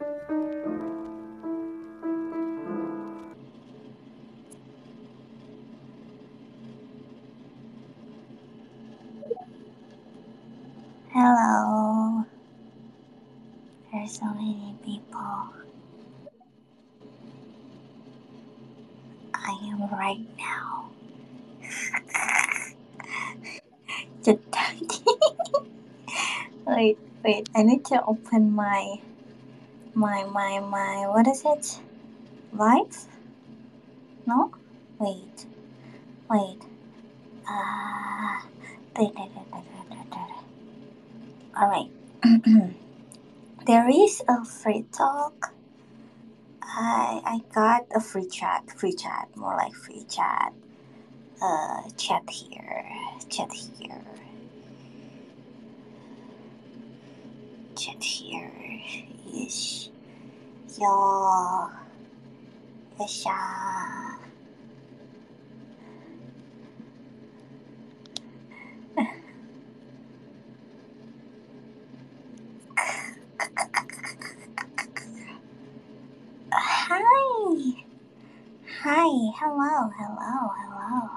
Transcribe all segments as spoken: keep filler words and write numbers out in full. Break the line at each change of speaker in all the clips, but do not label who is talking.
Hello. There's so many people. I am right now. wait, wait. I need to open my my my my. What is it? Live? No. Wait. Wait. Ah. All right. There is a free talk. I I got a free chat. Free chat. More like free chat. Uh, chat here. Chat here. Chat here. Yes. Yo. Yesha. Hi. Hi. Hello. Hello. Hello.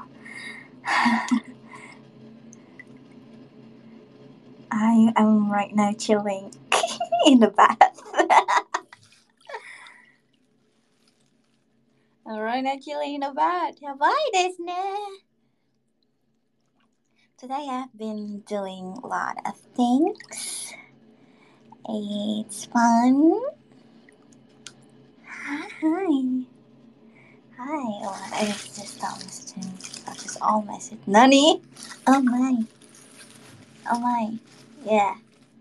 I am right now chilling in the bath. I'm right now chilling in the bath. Bye, Disney. Today I've been doing a lot of things. It's fun. Hi. Hi. Oh, I just stop messaging. I just all message. Nani? Oh my. Oh my. Yeah.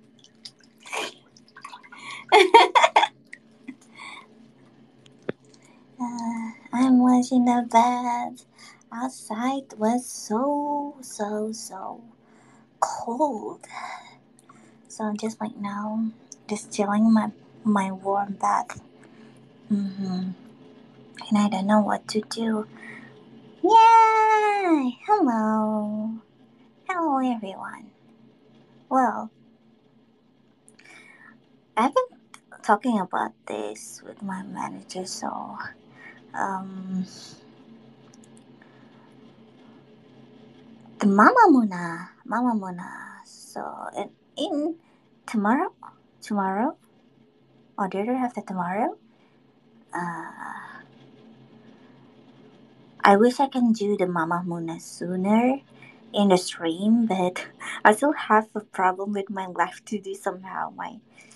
uh, I was in the bed. Outside was so, so, so cold. So I'm just like now, just chilling in my, my warm bath. Mm-hmm. And I don't know what to do. Yay! Hello. Hello, everyone. Well, I've been talking about this with my manager, so um, the Mama Muna, Mama Muna. So in, in tomorrow, tomorrow, or the other after tomorrow, uh, I wish I can do the Mama Muna sooner in the stream, but I still have a problem with my life to do somehow. My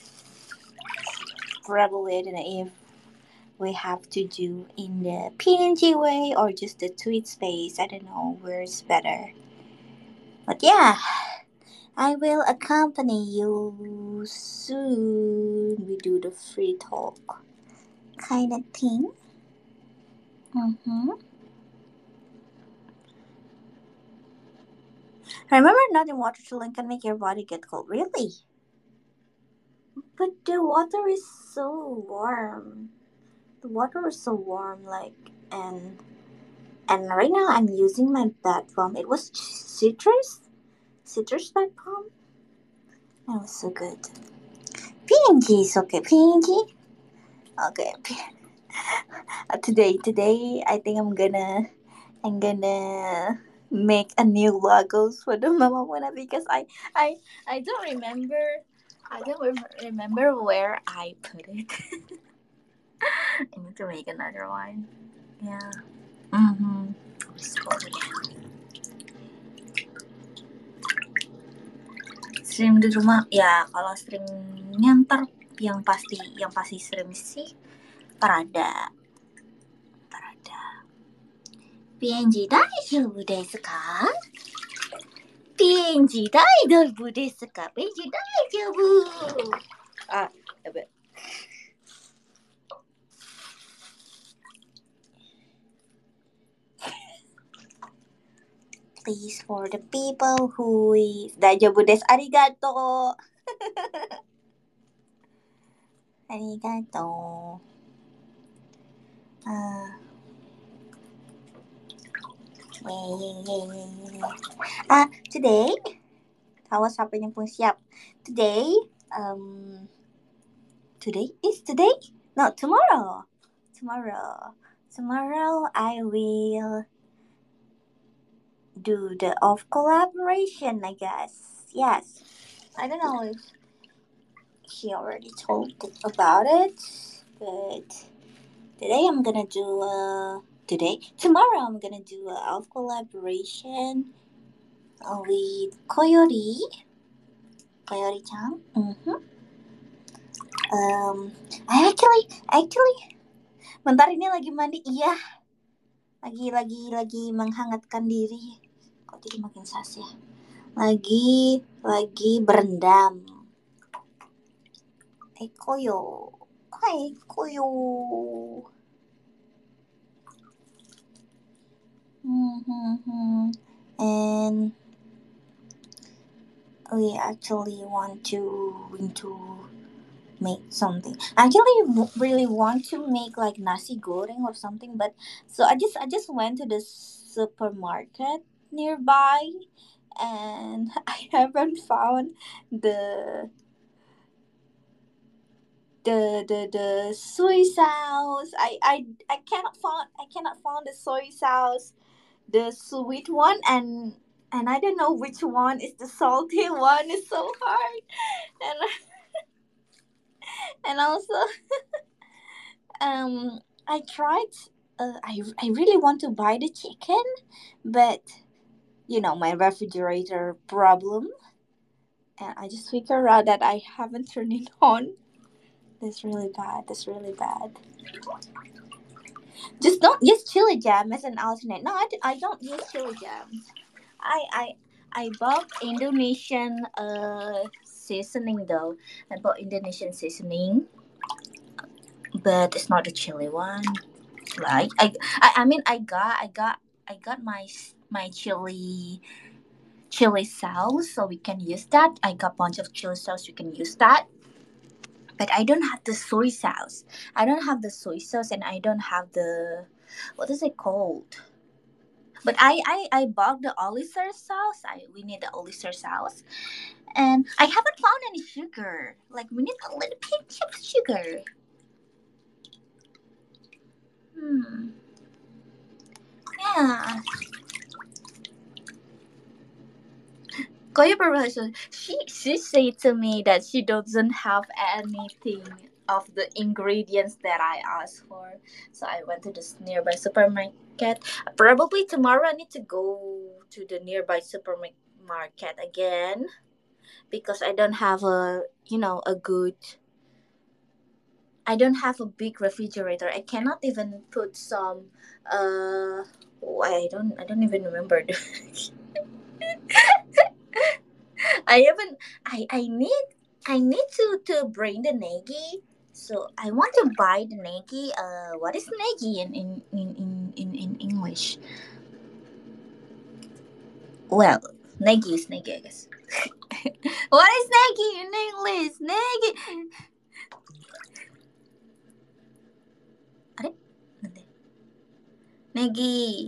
problem and if we have to do in the P N G way or just the tweet space. I don't know where's better. But yeah, I will accompany you soon. We do the free talk kind of thing. Mm-hmm. Remember, nothing water chilling can make your body get cold. Really? But the water is so warm. The water is so warm, like, and and right now I'm using my bath bomb. It was citrus, citrus bath bomb. That was so good. P N G is okay. P N G. Okay. Uh, today, today I think I'm gonna, I'm gonna make a new logos for the Mama Muna because I, I, I don't remember. I don't rem- remember where I put it. I need to make another one. Yeah. Mm-hmm. Scroll again. Stream di rumah ya, kalau streamnya ntar yang pasti yang pasti stream sih Parada Parada P N G 大丈夫ですか P N G 大丈夫ですか P N G 大丈夫あ、やべ Please for the people who is 大丈夫ですありがとうありがとうあ Ah, today, tawa siapa yang pun siap. Today, um, today is today? No, tomorrow. Tomorrow. Tomorrow I will do the off collaboration, I guess. Yes. I don't know if she already told about it, but today I'm gonna do a today tomorrow I'm gonna do a off collaboration uh, with Coyote, Coyote-chan. Mm-hmm. Um, I actually actually bentar ini lagi mandi, iya, lagi lagi lagi menghangatkan diri. Kok jadi makin sas ya? Lagi lagi berendam. Eh koyo, hai koyo. Hmm, hmm, hmm. And we actually want to into make something. I actually w- really want to make like nasi goreng or something, but so I just I just went to the supermarket nearby, and I haven't found the the the the soy sauce. I I I cannot find I cannot find the soy sauce, the sweet one, and and I don't know which one is the salty one. It's so hard, and and also um I tried. Uh, I I really want to buy the chicken, but you know my refrigerator problem, and I just figured out that I haven't turned it on. That's really bad. That's really bad. Just don't use chili jam as an alternate. No, I, d- I don't use chili jam. I I I bought Indonesian uh seasoning though. I bought Indonesian seasoning, but it's not the chili one. Like I I, I mean I got I got I got my my chili chili sauce, so we can use that. I got bunch of chili sauce. We can use that. But I don't have the soy sauce. I don't have the soy sauce, and I don't have the what is it called? But I I, I bought the Oliver sauce. I we need the Oliver sauce, and I haven't found any sugar. Like we need a little pinch of sugar. Hmm. Yeah. Koya Barasho, she she said to me that she doesn't have anything of the ingredients that I asked for. So I went to this nearby supermarket. Probably tomorrow I need to go to the nearby supermarket again because I don't have a you know a good I don't have a big refrigerator. I cannot even put some uh oh, I don't I don't even remember the I haven't. I I need. I need to to bring the negi. So I want to buy the negi. Uh, what is negi in in in in, in, in English? Well, negi is negi, I guess. What is negi in English? Negi. Are? Negi.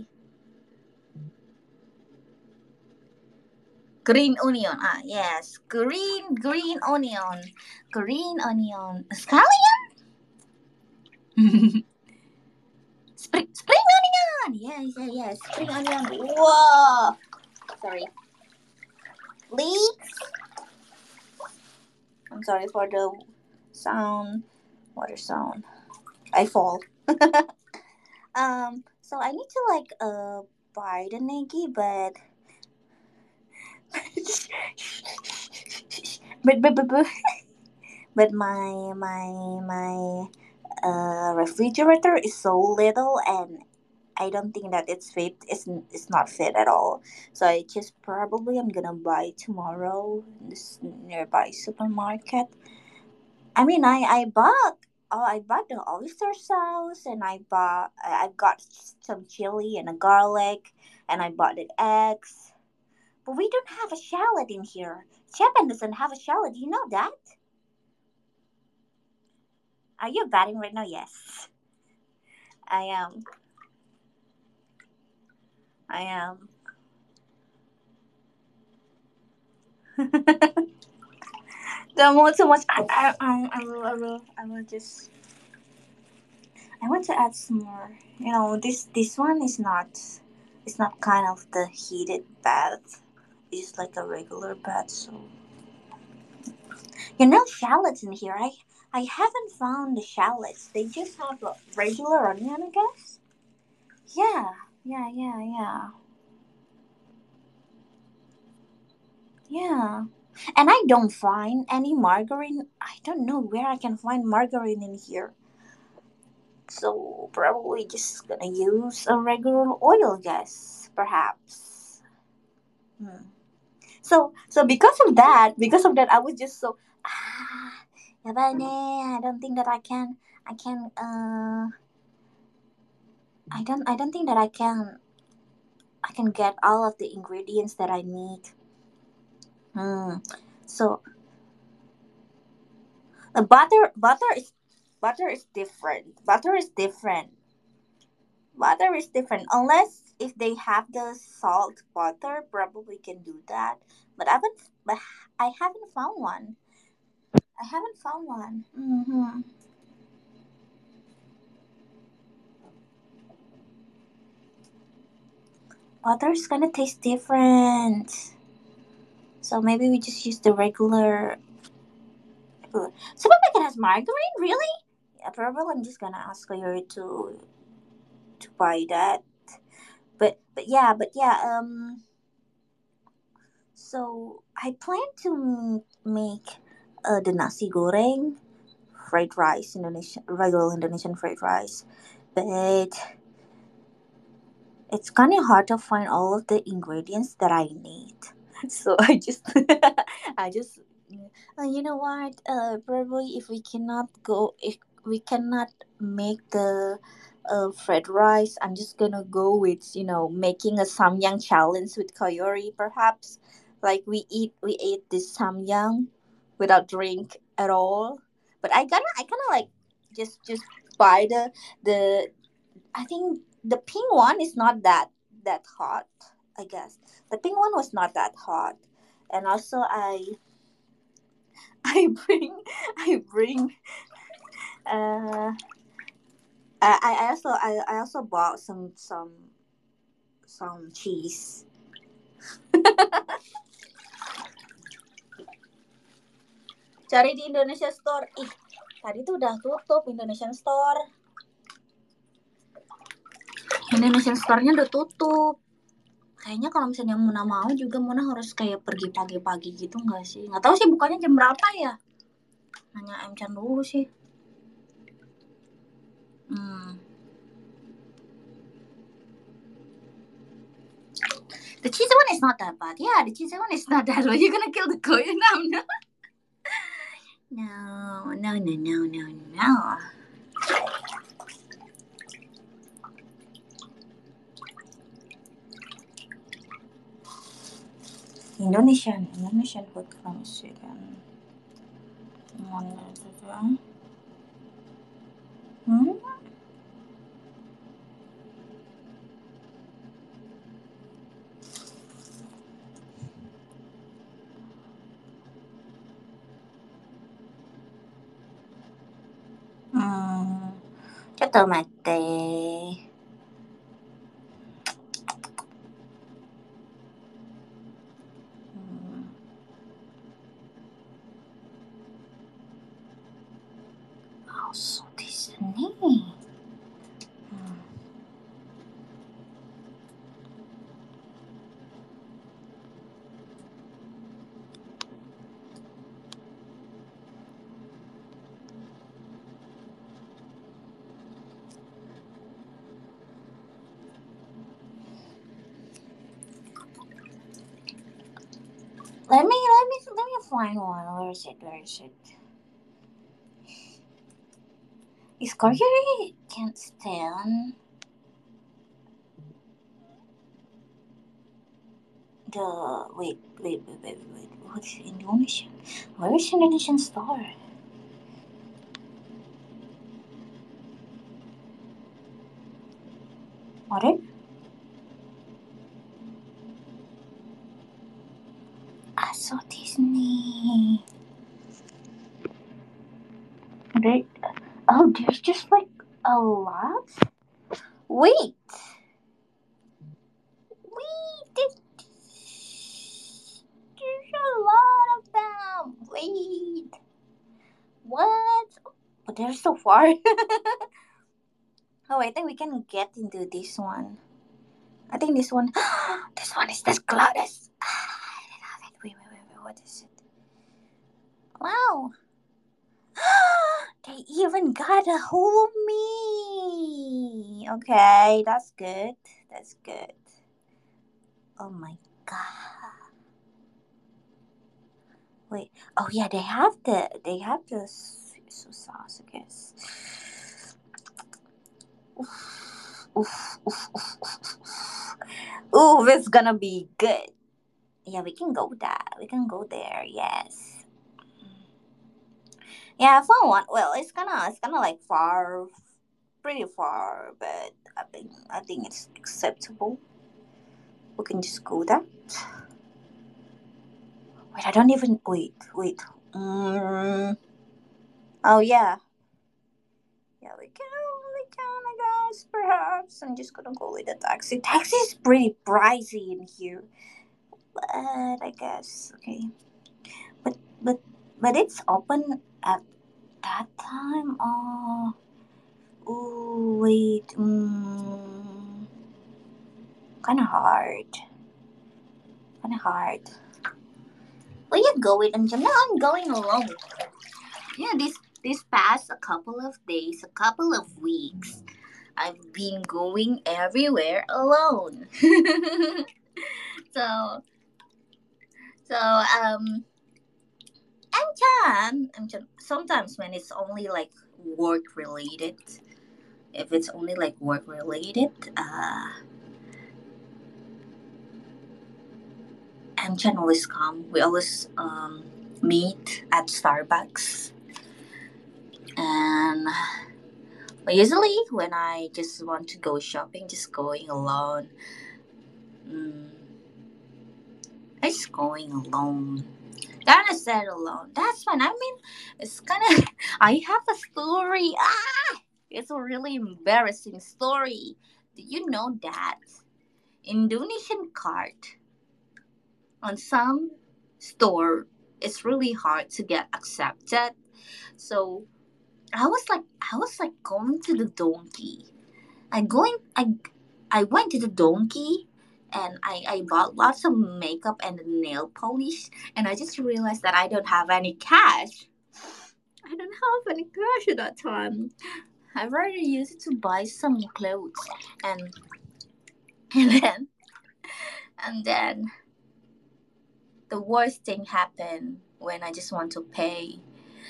Green onion. Ah, yes. Green green onion. Green onion. Scallion. spring spring onion. Yes, yes, yes. Spring onion. Whoa. Sorry. Leeks. I'm sorry for the sound, water sound. I fall. um. So I need to like uh buy the negi, but but but but but, but my my my uh refrigerator is so little, and I don't think that it's fit. It's it's not fit at all. So I just probably I'm gonna buy tomorrow in this nearby supermarket. I mean, I I bought oh I bought the oyster sauce, and I bought I I got some chili and a garlic, and I bought the eggs. But we don't have a shallot in here. Japan doesn't have a shallot. Do you know that? Are you batting right now? Yes, I am. I am. Don't want too much. I, I, um, I will, I will, I will just. I want to add some more. You know, this this one is not. It's not kind of the heated bath. It's like a regular bath. So you know, shallots in here. I I haven't found the shallots. They just have a regular onion, I guess. Yeah, yeah, yeah, yeah, yeah. And I don't find any margarine. I don't know where I can find margarine in here. So probably just gonna use a regular oil, guess, perhaps. Hmm. So so because of that, because of that, I was just so ah, ya ba ne? I don't think that I can. I can. Uh, I don't. I don't think that I can. I can get all of the ingredients that I need. Hmm. So the butter, butter is butter is different. Butter is different. Butter is different. Unless if they have the salt butter, probably can do that. But I haven't. But I haven't found one. I haven't found one. Mm-hmm. Butter is gonna taste different. So maybe we just use the regular. Supermarket has margarine, really? Yeah, probably I'm just gonna ask her to to buy that. But but yeah, but yeah. Um. So I plan to make uh, the nasi goreng fried rice, Indonesian regular Indonesian fried rice, but it's kind of hard to find all of the ingredients that I need. So I just, I just, uh, you know what? Uh, probably if we cannot go, if we cannot make the uh, fried rice, I'm just gonna go with you know making a samyang challenge with Koyori, perhaps. Like we eat, we ate this samyang without drink at all. But I gonna, I kind of like just just buy the the I think the pink one is not that that hot. I guess the pink one was not that hot, and also I I bring I bring uh I I also I, I also bought some some some cheese. Cari di Indonesia Store. Ih, tadi tuh udah tutup Indonesian Store. Indonesian Store-nya udah tutup. Kayaknya kalau misalnya Muna mau juga Muna harus kayak pergi pagi-pagi gitu nggak sih? Nggak tahu sih bukannya jam berapa ya? Nanya M Chan dulu sih. Hmm. The cheesy one is not that bad. Yeah, the cheesy one is not that bad. You're gonna kill the Korean now, no? No, no, no, no, no, no. Indonesian, Indonesian food from Sweden. Hmm? Hmm. ちょっと待って。Hmm. Oh, そうですね。Hmm. Let me let me let me find one. Where is it? Where is it? Is Korea can't stand the wait wait wait wait wait. What's Indonesian? Where is Indonesian store? What? I saw Disney. There, oh, there's just like a lot. Wait, wait, there's, there's a lot of them. Wait, what? But they're so far. Oh, I think we can get into this one. I think this one, this one is the cloudest. I love it. Wait, wait, wait, wait. What is it? Wow. They even got a whole me. Okay, that's good. That's good. Oh my god. Wait. Oh yeah, they have the they have the so sauce, I guess. Oof, oof, oof, oof, oof, oof. Ooh, it's gonna be good. Yeah, we can go that. We can go there. Yes. Yeah, fun one. Well, it's gonna it's gonna like far, pretty far, but I think I think it's acceptable. We can just go there. Wait, I don't even wait. Wait. Mm, oh yeah, yeah. We can. We can. I guess perhaps I'm just gonna go with the taxi. Taxi is pretty pricey in here, but I guess okay. But but but it's open at that time. Oh. Ooh, wait. Mm, kind of hard. Kind of hard. Where you going? And now I'm going alone. Yeah, this this past a couple of days, a couple of weeks, I've been going everywhere alone. so so um, I'm Chan. I'm Chan. Sometimes when it's only like work related, if it's only like work related, uh, I'm Chan always come. We always um meet at Starbucks and but usually, when I just want to go shopping, just going alone, mm, I just going alone. Kinda sad alone. That's fine. I mean, it's kind of. I have a story. Ah, it's a really embarrassing story. Do you know that Indonesian card on some store it's really hard to get accepted. So I was like, I was like going to the donkey. I going I I went to the donkey and I, I bought lots of makeup and nail polish and I just realized that I don't have any cash. I don't have any cash at that time. I've already used it to buy some clothes and and then and then the worst thing happened when I just want to pay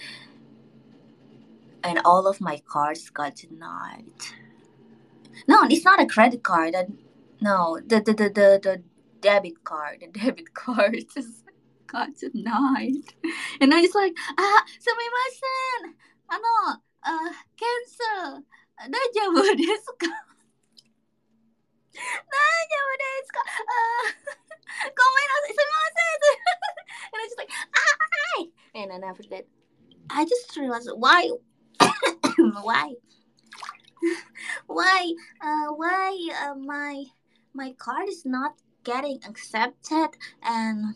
and all of my cards got denied. No, it's not a credit card. uh, No, the the the the, the debit card. The debit card just got denied. And I was like, ah, sumimasen. Ano, uh, cancel. Dajabu desu ka? Dajabu desu ka? Uh, gomenasai, sumimasen. And I was just like, ah, and then after that, I just realized why, why, why, uh, why, uh, my my card is not getting accepted and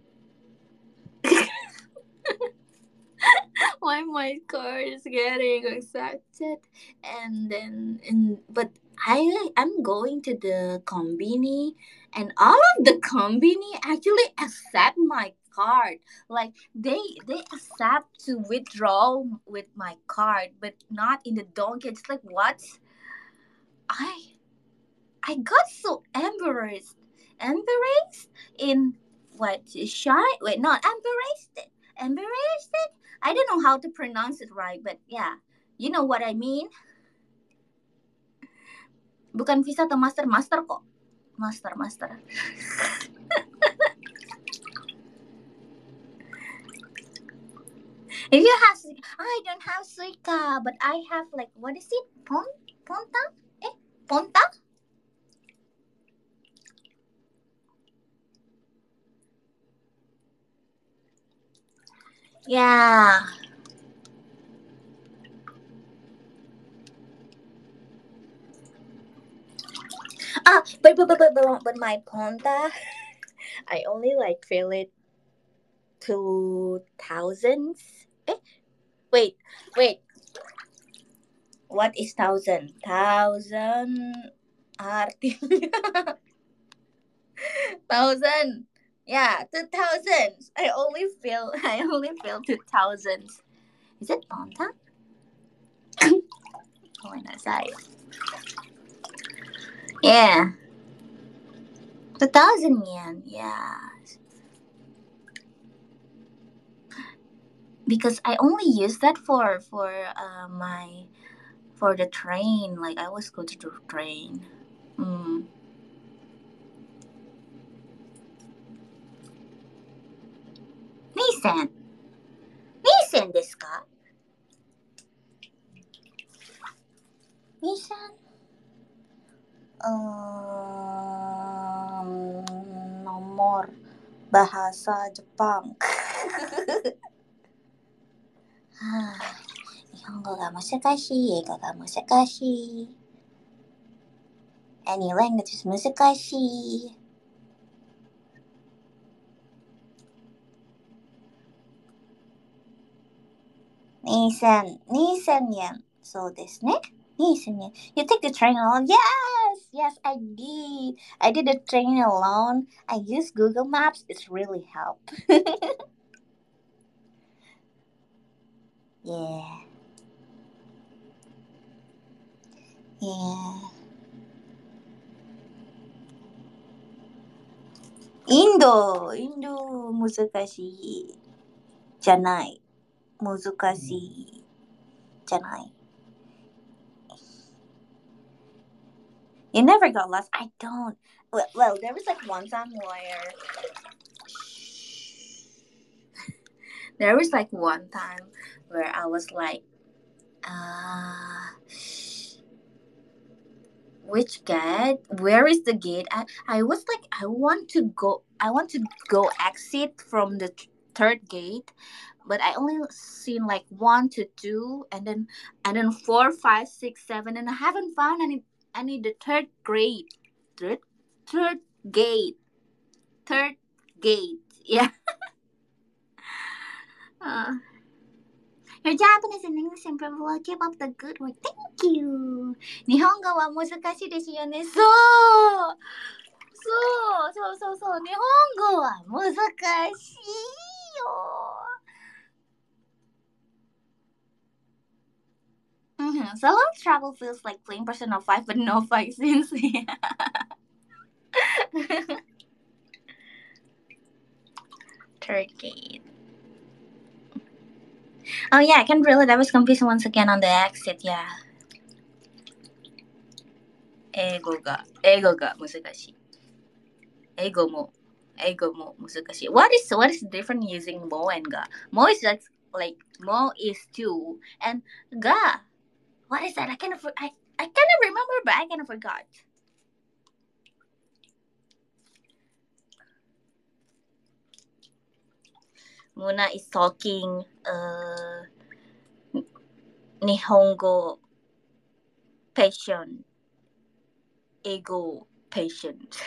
why my card is getting accepted and then and but I am going to the combini and all of the combini actually accept my card like they they accept to withdraw with my card but not in the donkey. It's like what I I got so embarrassed. Embarrassed in what? Shy? Wait, not embarrassed. Embarrassed? I don't know how to pronounce it right, but yeah, you know what I mean. Bukan visa atau master, master kok. Master, master. If you have, I don't have Suica, but I have like what is it? Pon, Ponta? Eh, Ponta? Yeah. Ah, but but but but but, but my Ponta, I only like feel it to thousands. Eh, wait, wait. What is thousand? Thousand artinya thousand. Yeah, two thousands. I only feel I only feel two thousands. Is it Ponta? Oh my side. Yeah, two thousand yen. Yeah, because I only use that for for uh, my for the train. Like I always go to the train. Mm. Nissan, Nissan desu ka? Nissan. Um, nomor bahasa Jepang. はあ、日本語が難しい、英語が難しい。Any language is 難しい。にせん、にせんえん。そうですね。にせんえん。You take the train alone? Yes! Yes, I did. I did the train alone. I use Google Maps. It's really helped. Yeah. Yeah. インド、インド難しいじゃない。難しいじゃない。You never got lost? I don't. Well, well, there was like one time where there was like one time where I was like, uh, which gate? Where is the gate? I, I was like, I want to go, I want to go exit from the th- third gate, but I only seen like one to two, and then and then four, five, six, seven, and I haven't found any any the third grade, third third gate, third gate. Yeah. Uh, your Japanese and English improve. Keep up the good work. Thank you. 日本語は難しいですよね。そう。そうそうそうそう。日本語は難しいよ。Mm-hmm. So long travel feels like playing Persona five but no fight scenes. Third gate. Oh yeah, I can really. I was confused once again on the exit. Yeah. 英語が英語が難しい。英語も英語も難しい。What is what is different using mo and ga? Mo is like like mo is two and ga. What is that? I kind of I I kind of remember but I kind of forgot. Muna is talking uh Nihongo patient, ego patient.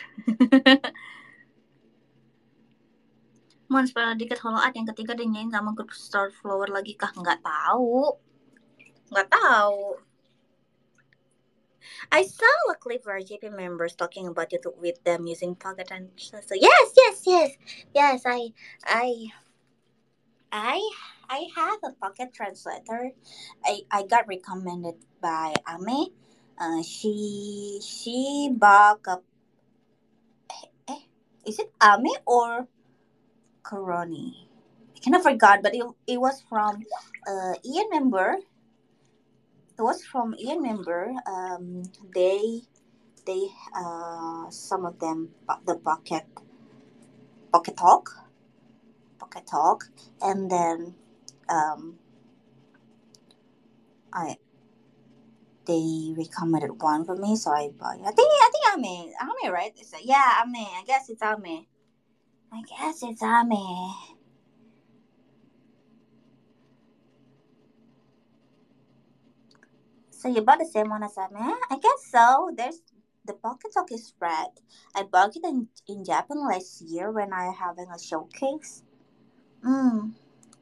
Mons pada dikit holoat yang ketiga dinyain sama grup Star Flower lagi kah? Nggak tahu. Nggak tahu. I saw a clip where J P members talking about it with them using Pocket and so yes, yes, yes, yes. I, I, I, I have a Pocket Translator. I, I got recommended by Ame. Uh, she she bought a. Eh, is it Ame or Coroni? I kind of forgot, but it, it was from uh Ian member. It was from Ian member. Um, they they uh some of them bu- the Pocket Pocket Talk, Pocket Talk, and then um I they recommended one for me, so I bought it. I think I think Ame Ame right? It's a, yeah Ame. I guess it's Ame. I guess it's Ame. So you bought the same one as Ame? I guess so. There's the pocket talk is red. I bought it in, in Japan last year when I having a showcase. Mm.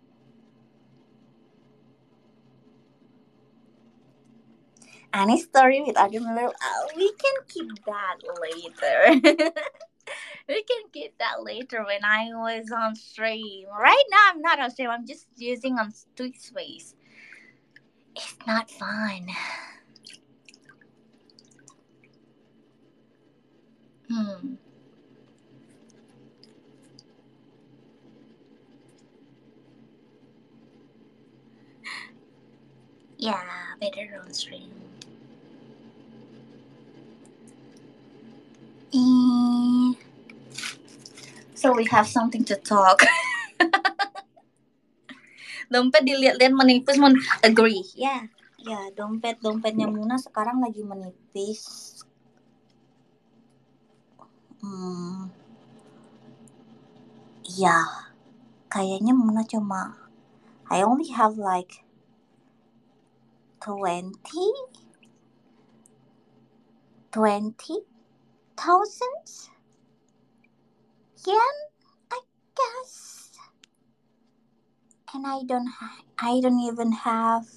Any story with other Miller? Uh, we can keep that later. We can keep that later when I was on stream. Right now, I'm not on stream. I'm just using on Twitch Space. It's not fun. Hmm. Yeah, better on stream. Eh, So we have something to talk. Dompet dilihat-lihat menipis, men agree. Ya, ya dompet dompetnya Muna sekarang lagi menipis. Hmm, ya, kayaknya Muna cuma I only have like twenty twenty thousand yen, I guess. And I don't ha- I don't even have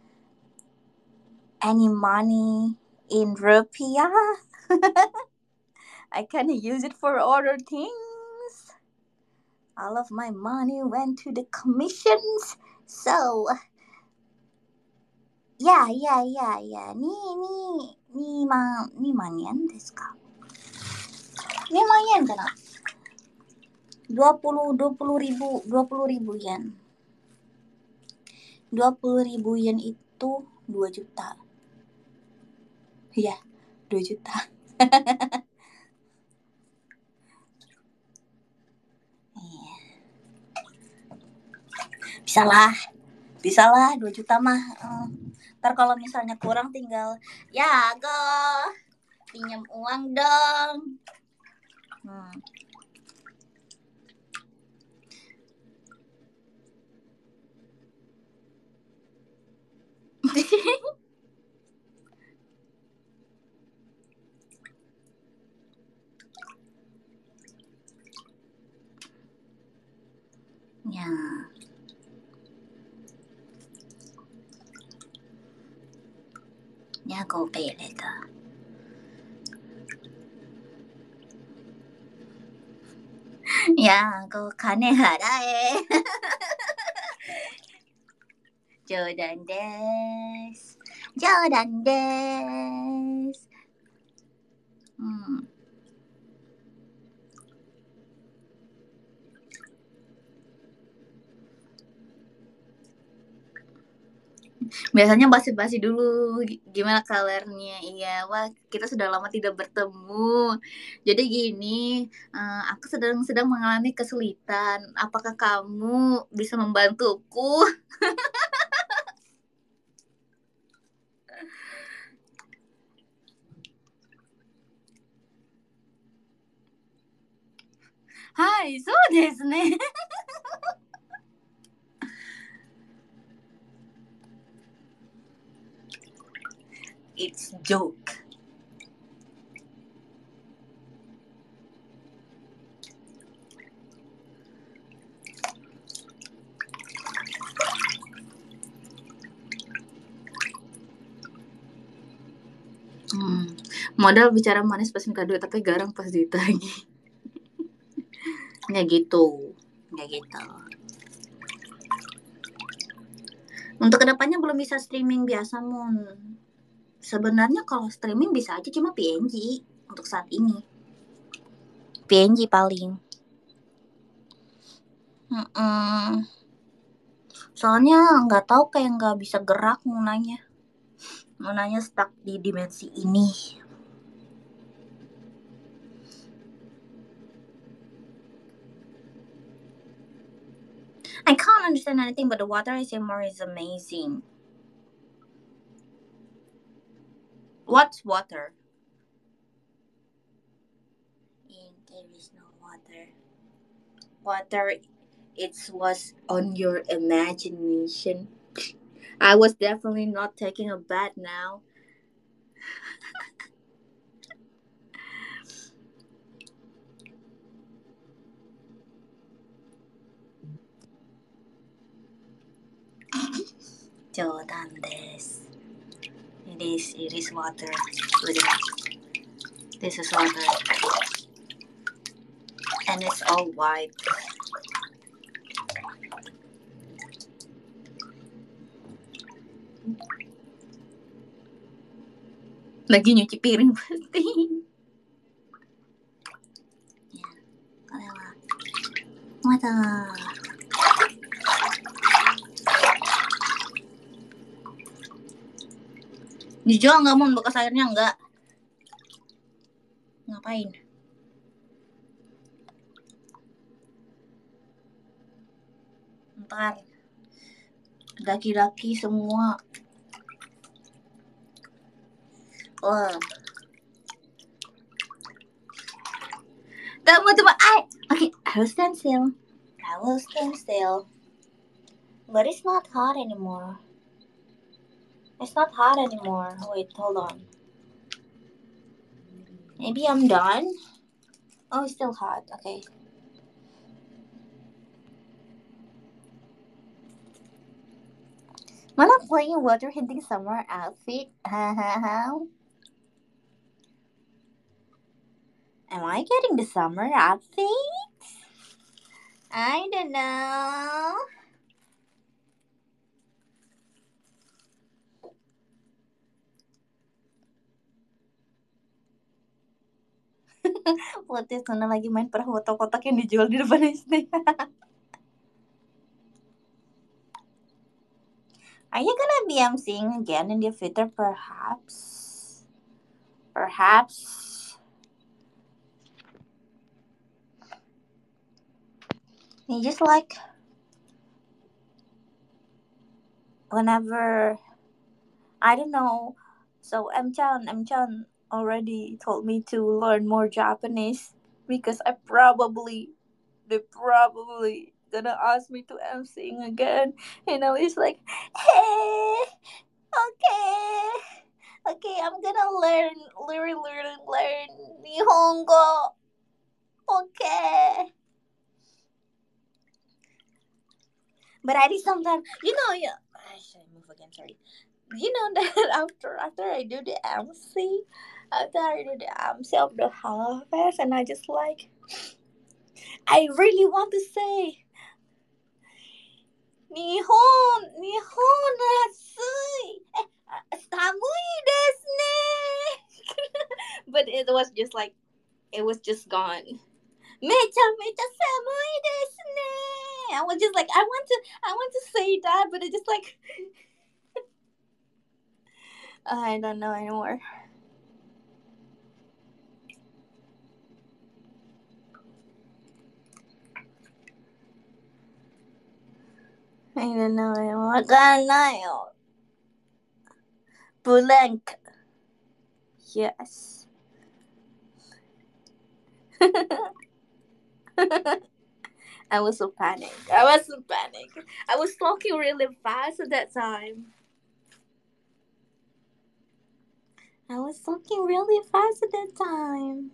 any money in rupiah. I can use it for other things. All of my money went to the commissions. So, yeah, yeah, yeah, yeah. Ni, ni, ni, ma, ni manyan desu ka? Ni manyan kana? Dua puluh, dua puluh ribu, dua puluh ribu yen. Dua puluh ribu yen itu dua juta. Iya, dua juta. Iya. Bisa lah. Bisa lah, dua juta mah. Uh, ntar kalau misalnya kurang tinggal, ya go. Pinjam uang dong. Hmm. Ya. Ya, go pay later. Ya, go kane harae. Jodan desu. Jodan desu. Hmm. Biasanya basi-basi dulu, gimana kabarnya? Iya, wah kita sudah lama tidak bertemu. Jadi gini, uh, aku sedang sedang mengalami kesulitan. Apakah kamu bisa membantuku? Hai, so desu ne. It's joke. Hmm. Modal bicara manis pas minta duit tapi garang pas ditagih. Nggak gitu. Nggak gitu. Untuk kedepannya belum bisa streaming biasa, Mun. Sebenarnya kalau streaming bisa aja, cuma P N G untuk saat ini. P N G paling. Mm-mm. Soalnya nggak tahu kayak nggak bisa gerak Munanya. Munanya stuck di dimensi ini. I can't understand anything, but the water A S M R is amazing. What's water? And there is no water. Water, it was on your imagination. I was definitely not taking a bath now. Jodan desu. It is, it is water. Look at that. This is water. And it's all white. Lagi nyuci piring pasti. Yan. Kalewa. Water. Dijual nggak, Mun? Bekas airnya nggak? Ngapain? Ntar daki-daki semua. Wah. Kamu coba I. Okay, I will stand still. I will stand still. But it's not hot anymore. It's not hot anymore. Wait, hold on. Maybe I'm done. Oh, it's still hot. Okay. Mana playing water hinting summer outfit? Am I getting the summer outfit? I don't know. Putih Tuna lagi main perahu kotak-kotak yang dijual di depan S D. Are you gonna be emceeing again in the future? Perhaps. Perhaps. You just like whenever I don't know. So Mchan Mchan already told me to learn more Japanese because I probably they probably gonna ask me to emceeing again. You know, it's like, hey, okay, okay, I'm gonna learn, learn, learn, learn Nihongo. Okay. But I did sometimes, you know, yeah. I should move again. Sorry. You know that after after I do the M C, after I do the M C of the harvest, and I just like, I really want to say, Nihon, Nihon, natsui, eh, uh, samui desu ne. But it was just like, it was just gone. Mecha mecha samui desu ne. I was just like, I want to, I want to say that, but it just like, I don't know anymore. I don't know anymore. わかんないよ。Blank. Yes. I was so panicked. I was so panicked. I was talking really fast at that time. I was talking really fast at that time.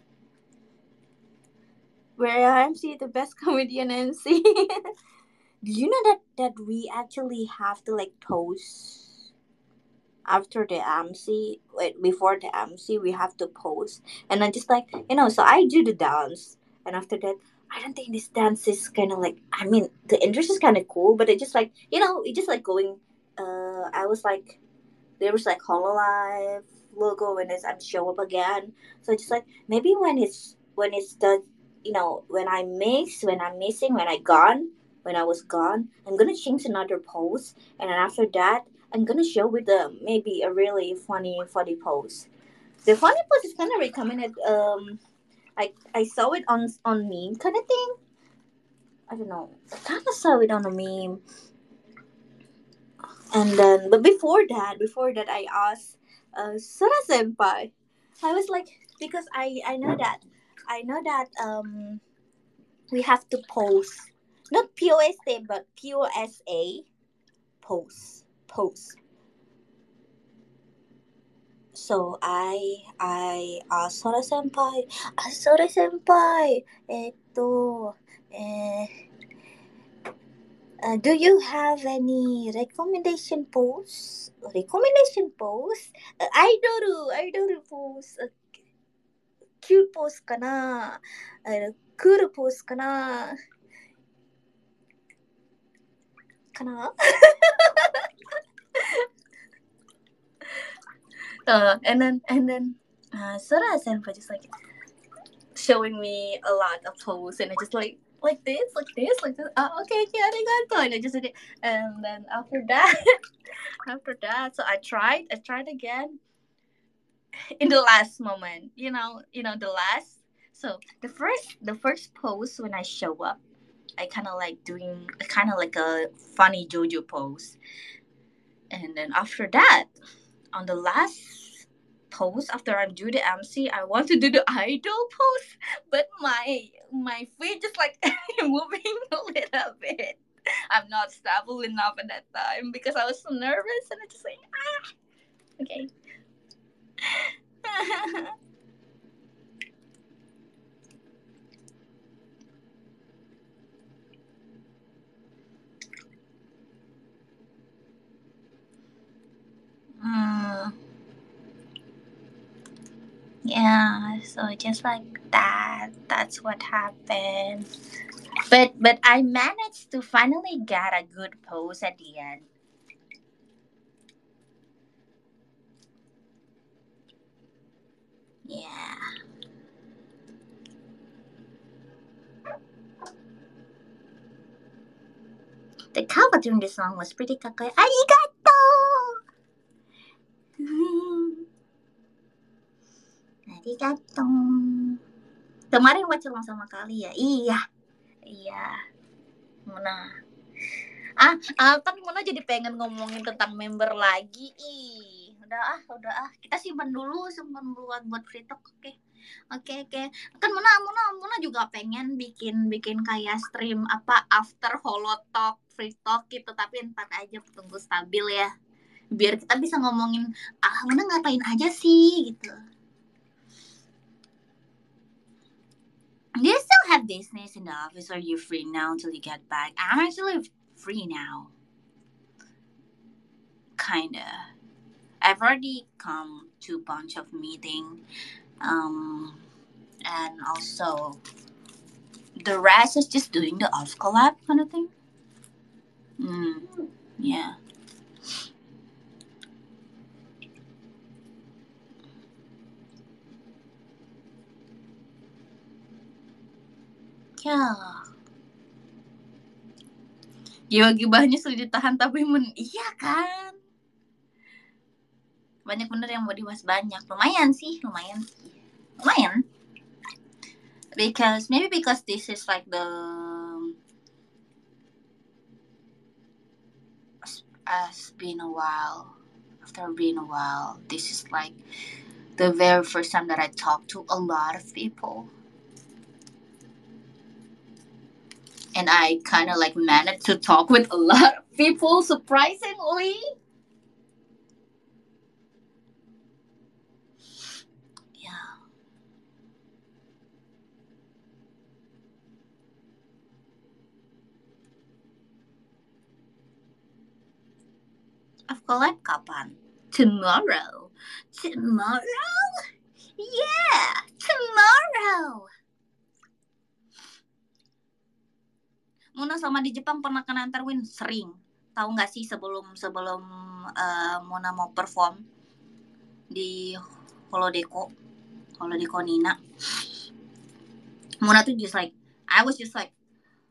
Where M C the best comedian M C. Do you know that that we actually have to like pose after the M C? Wait, before the M C we have to pose, and I just like you know. So I do the dance, and after that I don't think this dance is kind of like. I mean, the interest is kind of cool, but it just like you know, it just like going. Uh, I was like, there was like Hololive logo when it's I'm show up again. So just like maybe when it's when it's the you know when I miss when I'm missing when I gone when I was gone, I'm gonna change another pose, and then after that I'm gonna show with the maybe a really funny funny pose. The funny pose is kind of recommended. Um, I I saw it on on meme kind of thing. I don't know. I kind of saw it on a meme, and then but before that, before that, I asked uh, Sora Senpai. I was like because I I know that I know that um we have to pose not P O S A but P O S A pose pose. So I I asked Sora Senpai. Ah, Sora Senpai. えっと、えー Uh, do you have any recommendation posts? Recommendation posts? Uh, idol, idol posts. Uh, cute post かな? Uh, cool post かな? かな? uh, and then and then uh, Sora and Senpai just like showing me a lot of posts, and I just like like this, like this, like this. Oh, okay, okay, arigato. And I just did it, and then after that, after that, so I tried, I tried again in the last moment. You know, you know the last. So the first, the first post when I show up, I kind of like doing kind of like a funny JoJo pose, and then after that, on the last pose after I do the M C, I want to do the idol pose, but my my feet just like moving a little bit. I'm not stable enough at that time because I was so nervous, and I just like ah okay. mm, yeah, so just like that. That's what happened. But but I managed to finally get a good pose at the end. Yeah. The cover during the song was pretty kakai. Arigato! Arigato. Kemarin watch along sama kali ya? Iya. Iya. Mana? Ah, ah, kan Mona jadi pengen ngomongin tentang member lagi. Ih, udah ah, udah ah. Kita simpan dulu, simpan buat buat free talk. Oke. Oke, oke. Kan Mona, Mona, Mona juga pengen bikin bikin kayak stream apa after holotalk, free talk gitu, tapi ntar aja tunggu stabil ya. Biar kita bisa ngomongin ah Mona ngapain aja sih gitu. Do you still have business in the office, or are you free now until you get back? I'm actually free now. Kinda. I've already come to a bunch of meeting, um, and also the rest is just doing the off collab kind of thing. Mm, yeah. Ya. Gibah-gibahnya sudah ditahan tapi men iya kan. Banyak bener yang mau dibahas banyak. Lumayan sih, lumayan. Lumayan. Because maybe because this is like the has been a while. After being a while, this is like the very first time that I talked to a lot of people. And I kind of like managed to talk with a lot of people, surprisingly. Yeah. Of collab kapan? Tomorrow. Tomorrow? Yeah, tomorrow. Muna sama di Jepang pernah kena antarwin sering. Tahu nggak sih sebelum sebelum uh, Muna mau perform di Holodeco, Holodeco Nina. Muna tuh just like I was just like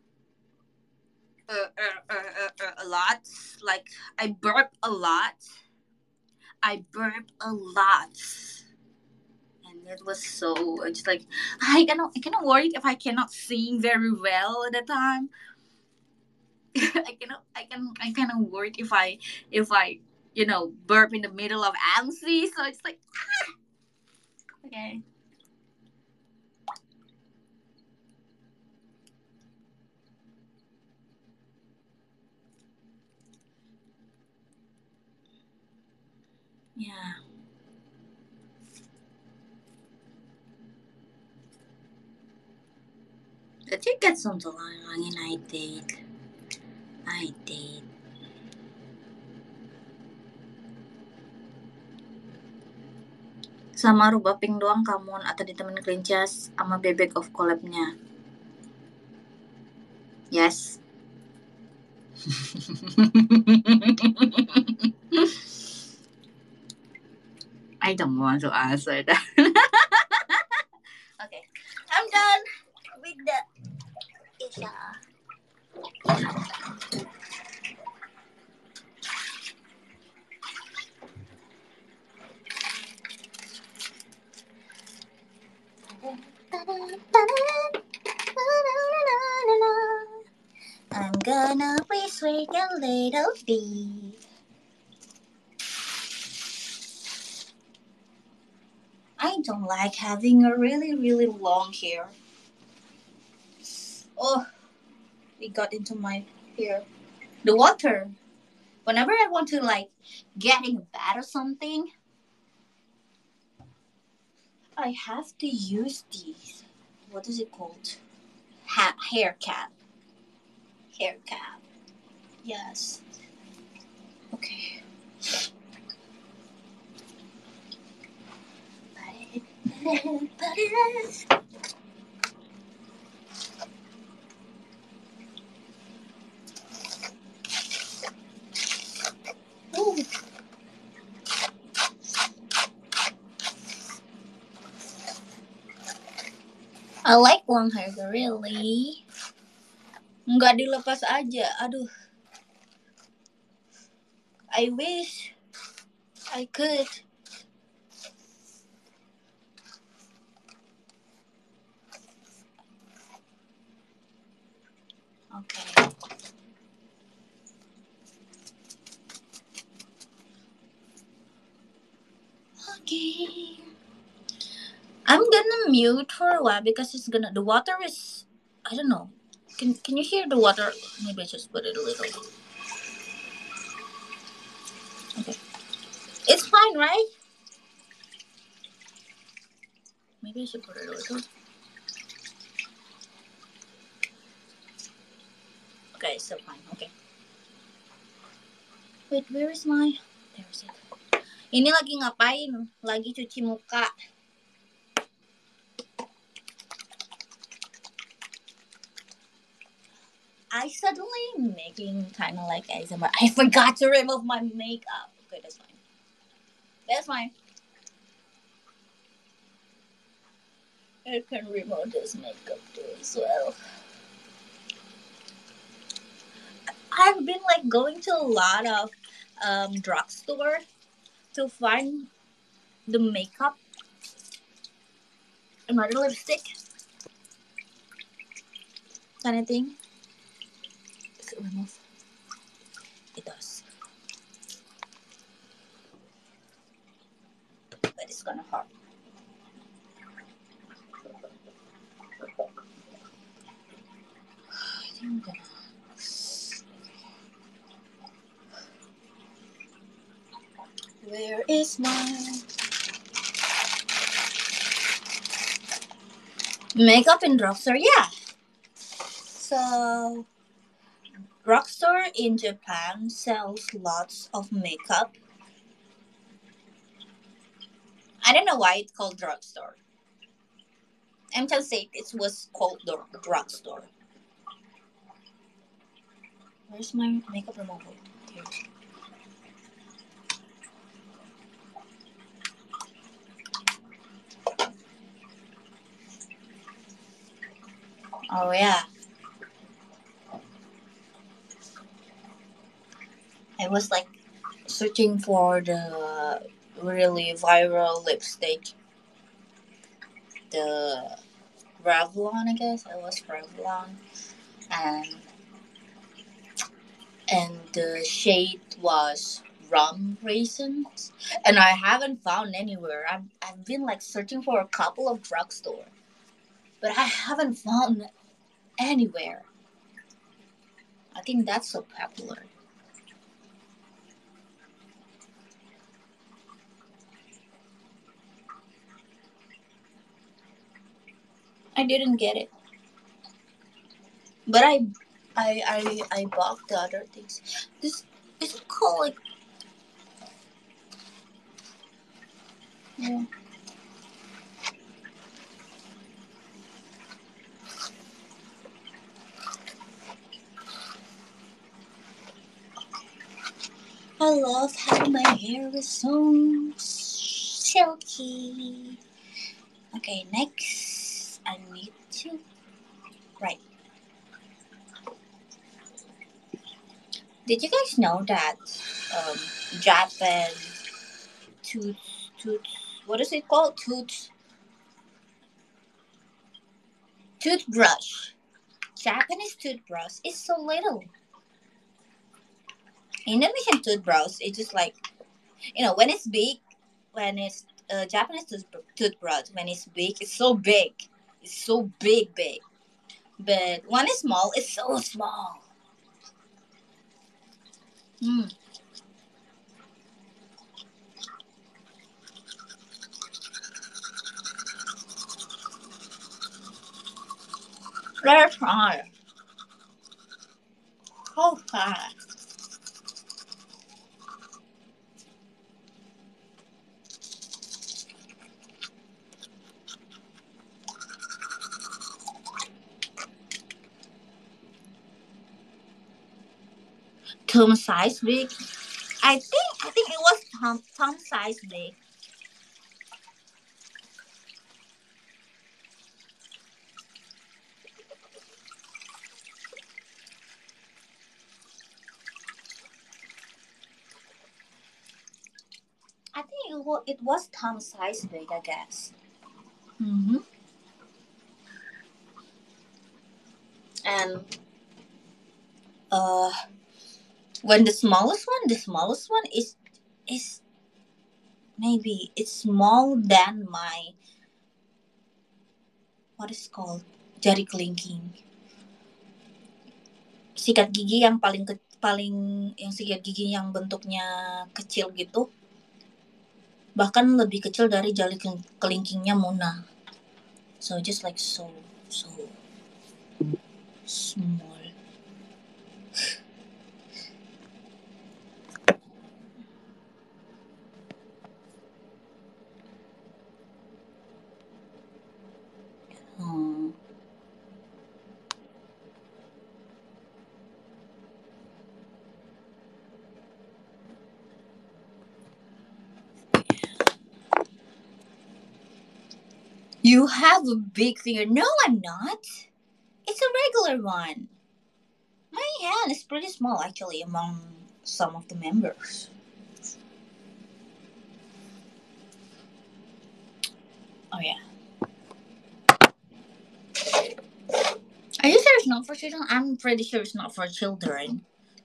uh, uh, uh, uh, uh, a lot. Like I burp a lot. I burp a lot. And it was so just like I cannot I cannot worry if I cannot sing very well at the time. I cannot I can I cannot worry if I if I you know burp in the middle of M C. So it's like ah! Okay. Yeah. Did you get some langit I did. I I did. Sama rubah pink doang kamu atau ditemenin Krincas sama bebek of collab-nya. Yes. I don't want to answer that. Okay, I'm done with the Isha. I'm gonna persuade a little bit. I don't like having a really, really long hair. Oh, it got into my hair. The water. Whenever I want to like get in a bath or something, I have to use these. What is it called? Ha- hair cap. Hair cap. Yes. Okay. Ooh. I like long hair, really. Nggak dilepas aja, aduh. I wish I could. Okay. Okay. I'm gonna mute for a while because it's gonna. The water is. I don't know. Can Can you hear the water? Maybe I just put it a little. Okay. It's fine, right? Maybe I should put it a little. Okay, so fine. Okay. Wait, where is my? There's it. Ini lagi ngapain? Lagi cuci muka. I suddenly making kind of like A S M R. I forgot to remove my makeup. Okay, that's fine. That's fine. I can remove this makeup too as well. I've been like going to a lot of um, drugstore to find the makeup and my lipstick kind of thing. Does it remove? It does. But it's gonna hurt. I think I'm gonna. Where is my makeup in drugstore? Yeah. So, drugstore in Japan sells lots of makeup. I don't know why it's called drugstore. I'm just saying it was called the drugstore. Where's my makeup remover? Here. Oh yeah. I was like searching for the really viral lipstick. The Revlon, I guess. It was Revlon. And and the shade was rum raisins. And I haven't found anywhere. I've, I've been like searching for a couple of drugstore. But I haven't found anywhere. I think that's so popular. I didn't get it. But I I I I bought the other things. This is called like. Yeah. I love how my hair is so silky. Okay, next I need to right. Did you guys know that um, Japan tooth tooth what is it called tooth toothbrush? Japanese toothbrush is so little. Indonesian toothbrush is just like you know when it's big, when it's uh, Japanese tooth- toothbrush when it's big, it's so big, it's so big big. But when it's small, it's so small. Mm. Let's try. So fast. Thumb size big. I think I think it was thumb thumb size big. I think it was it was thumb size big. I guess. Mm-hmm. And uh, when the smallest one, the smallest one is is maybe it's small than my what is called jari kelingking. Sikat gigi yang paling ke, paling yang sikat gigi yang bentuknya kecil gitu. Bahkan lebih kecil dari jari kelingkingnya Muna. So just like so so small. Hmm. You have a big finger. No, I'm not. It's a regular one. My hand is pretty small actually among some of the members. Oh yeah. Are you sure it's not for children? I'm pretty sure it's not for children.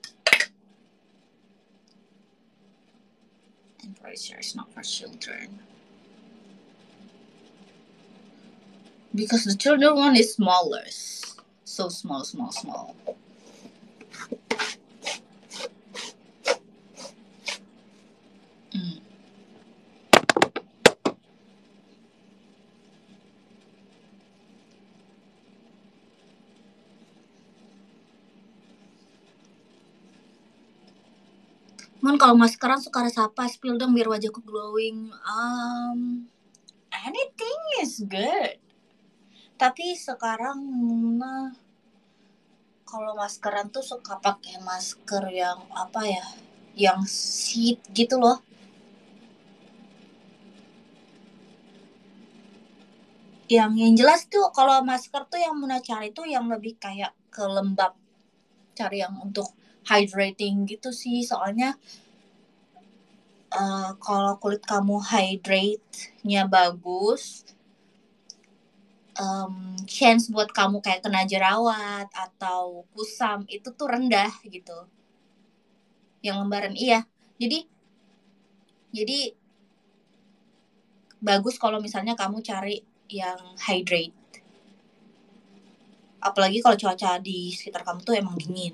I'm pretty sure it's not for children. Because the children one is smaller. So small, small, small. Mm. Mon kalau maskeran suka rasa apa? Spill dong biar wajahku glowing. Um, anything is good. Tapi sekarang mah kalau maskeran tuh suka pakai masker yang apa ya? Yang sheet gitu loh. Yang yang jelas tuh kalau masker tuh yang Muna cari tuh yang lebih kayak ke lembab. Cari yang untuk hydrating gitu sih. Soalnya uh, kalau kulit kamu hydrate-nya bagus, um, chance buat kamu kayak kena jerawat atau kusam itu tuh rendah gitu. Yang lembaran iya. Jadi jadi bagus kalau misalnya kamu cari yang hydrate. Apalagi kalau cuaca di sekitar kamu tuh emang dingin.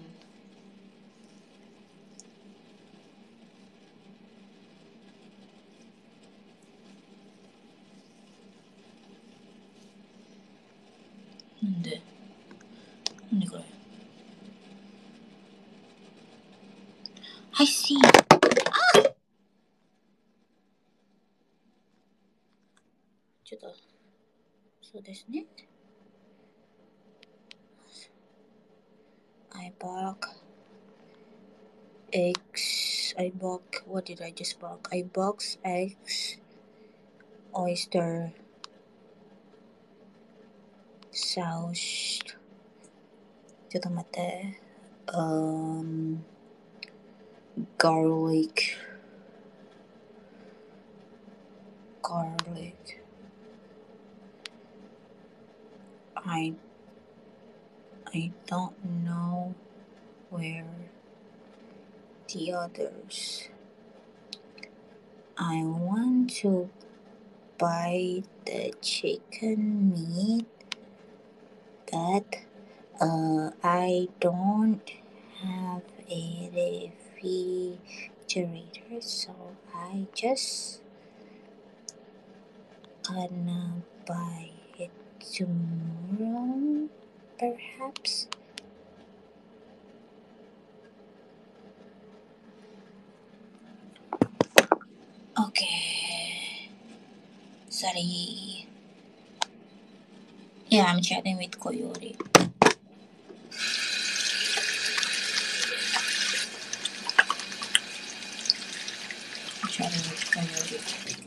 Nde. Ini kok. I see.ちょっとそうですね。I bought eggs. I bought. What did I just buy? I bought eggs, oyster sauce. ちょっと待って。Um, garlic. Garlic. I I don't know where the others. I want to buy the chicken meat, but uh, I don't have a refrigerator, so I just gonna buy it tomorrow, perhaps. Okay. Sorry. Yeah, I'm chatting with Coyote. I'm chatting with Coyote.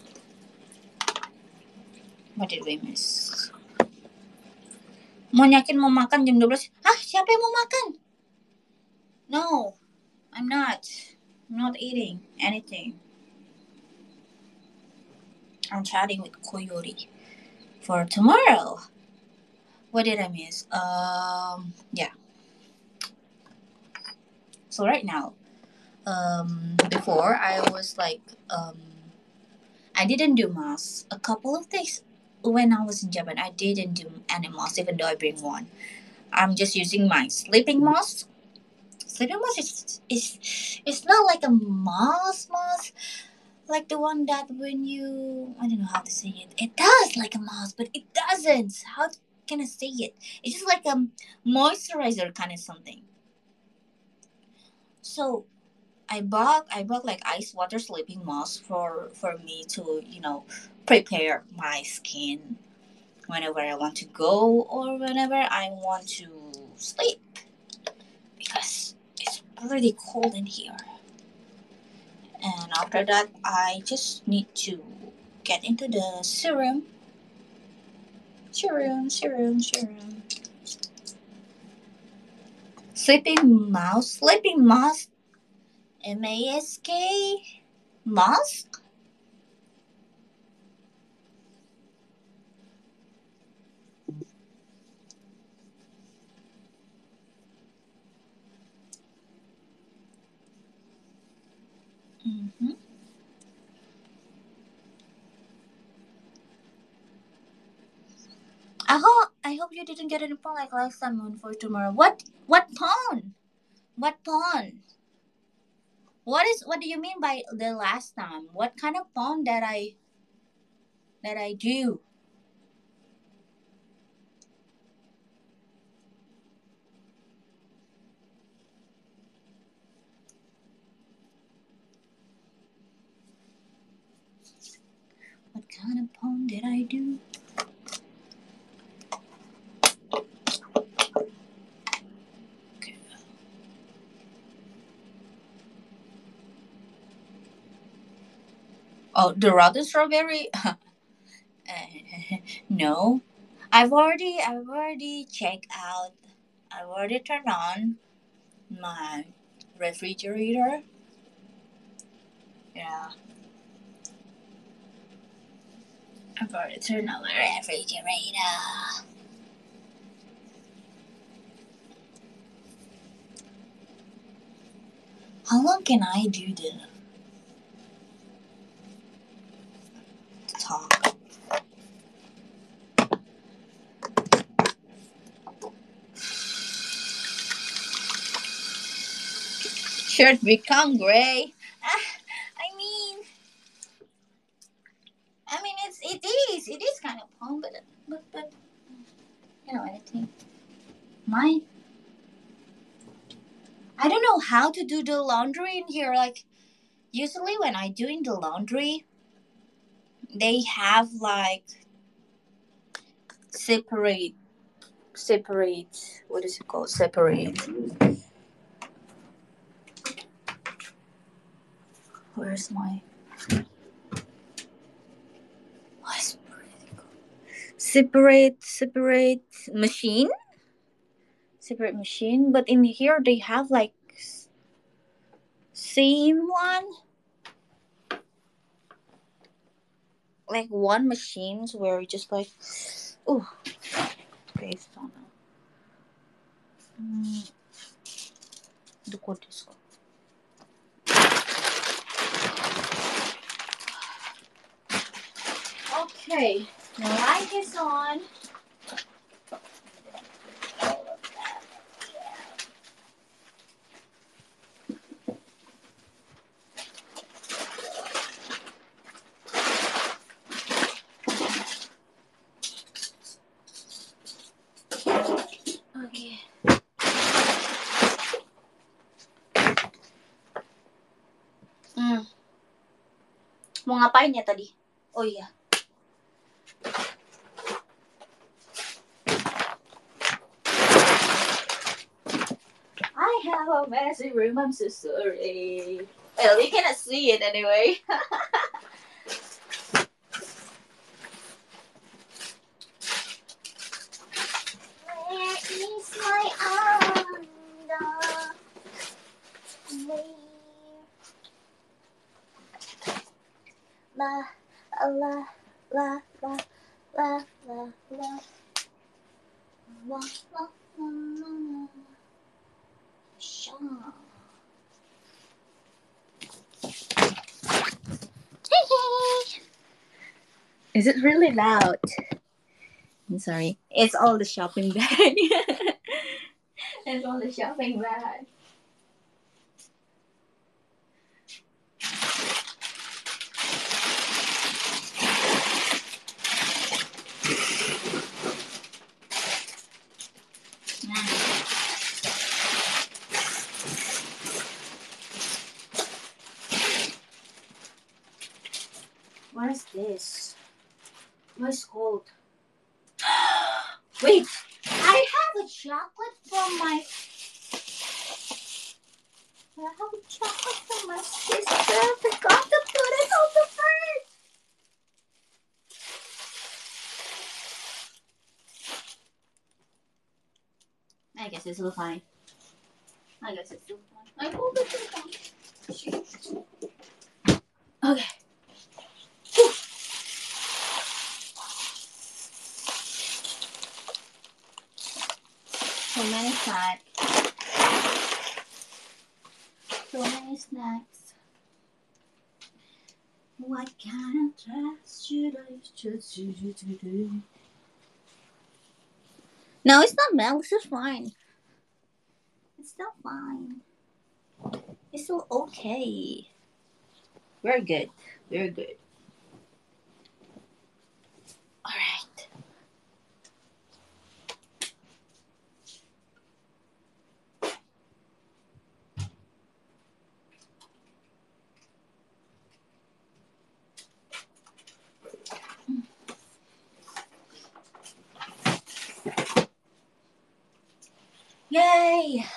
What did we miss? Mau yakin mau makan jam dua belas? Hah? Siapa yang mau makan? No, I'm not. I'm not eating anything. I'm chatting with Coyote for tomorrow. What did I miss? Um, yeah. So right now, um, before I was like, um, I didn't do mask a couple of days when I was in Japan. I didn't do any mask even though I bring one. I'm just using my sleeping mask. Sleeping mask is is it's not like a mask mask like the one that when you I don't know how to say it. It does like a mask, but it doesn't. How can I say it? It's just like a moisturizer kind of something. So I bought I bought like ice water sleeping mask for for me to you know prepare my skin whenever I want to go or whenever I want to sleep because it's pretty cold in here. And after that, I just need to get into the serum, serum, serum, serum. Sleeping mouse, sleeping mask, M A S K, mask. Mm-hmm. I hope I hope you didn't get any pawn like last time for tomorrow. What what pawn? What pawn? What is what do you mean by the last time? What kind of pawn that I that I do? What kind of pawn did I do? Okay. Oh, the rotten strawberry. Uh, no, I've already I've already checked out. I've already turned on my refrigerator. Yeah, I've already turned on my refrigerator. How long can I do the talk? Shirt become gray. Ah, I mean, I mean it's it is it is kind of fun, but but but you know anything. My I don't know how to do the laundry in here. Like, usually when I doing the laundry, they have like separate, separate. What is it called? Separate. Where's my? What's separate, separate machine? Separate machine. But in here they have like same one. Like one machines where you just like, oh, based on. Mm, どこですか? Okay, the light is on. Okay. Hmm. Mau ngapain ya tadi? Oh iya. I have a messy room. I'm so sorry. Well, you cannot see it anyway. Where is my underwear? La la la la la la la la la la. Sure. Is it really loud? I'm sorry. It's all the shopping bag. It's all the shopping bag. What is this? What's cold? Wait, I have a chocolate from my. I have a chocolate from my sister. I forgot to put it on the fridge. I guess it's still fine. I guess it's still fine. I hope it's still fine. Okay. So many snacks. So many snacks. What kind of dress should I choose you today? No, it's not milk. It's just fine. It's still fine. It's still okay. Very good. Very good. All right. Yay!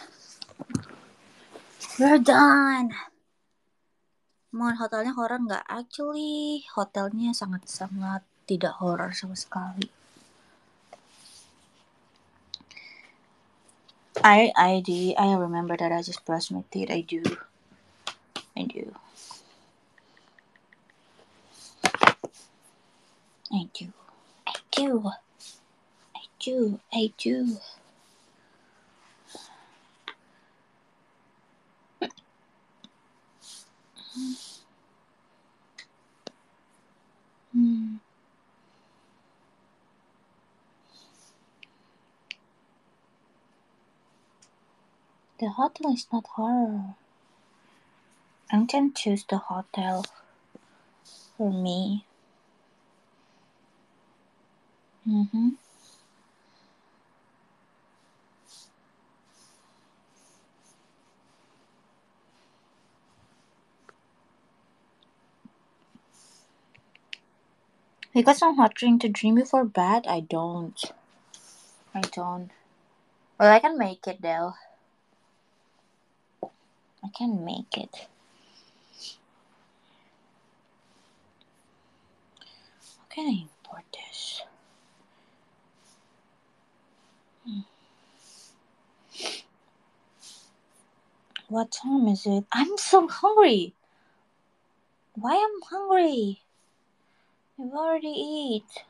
We're done. Mohon hotelnya horor nggak? Actually, hotelnya sangat-sangat tidak horor sama sekali. I I do. I remember that I just brushed my teeth. I do. I do. I do. I do. I do. I do. Hmm. The hotel is not horror. I'm gonna choose the hotel for me. Mm-hmm. You got some hot drink to drink before bed? I don't. I don't. Well, I can make it though. I can make it. How can I import this? Hmm. What time is it? I'm so hungry. Why am I hungry? I've already eat.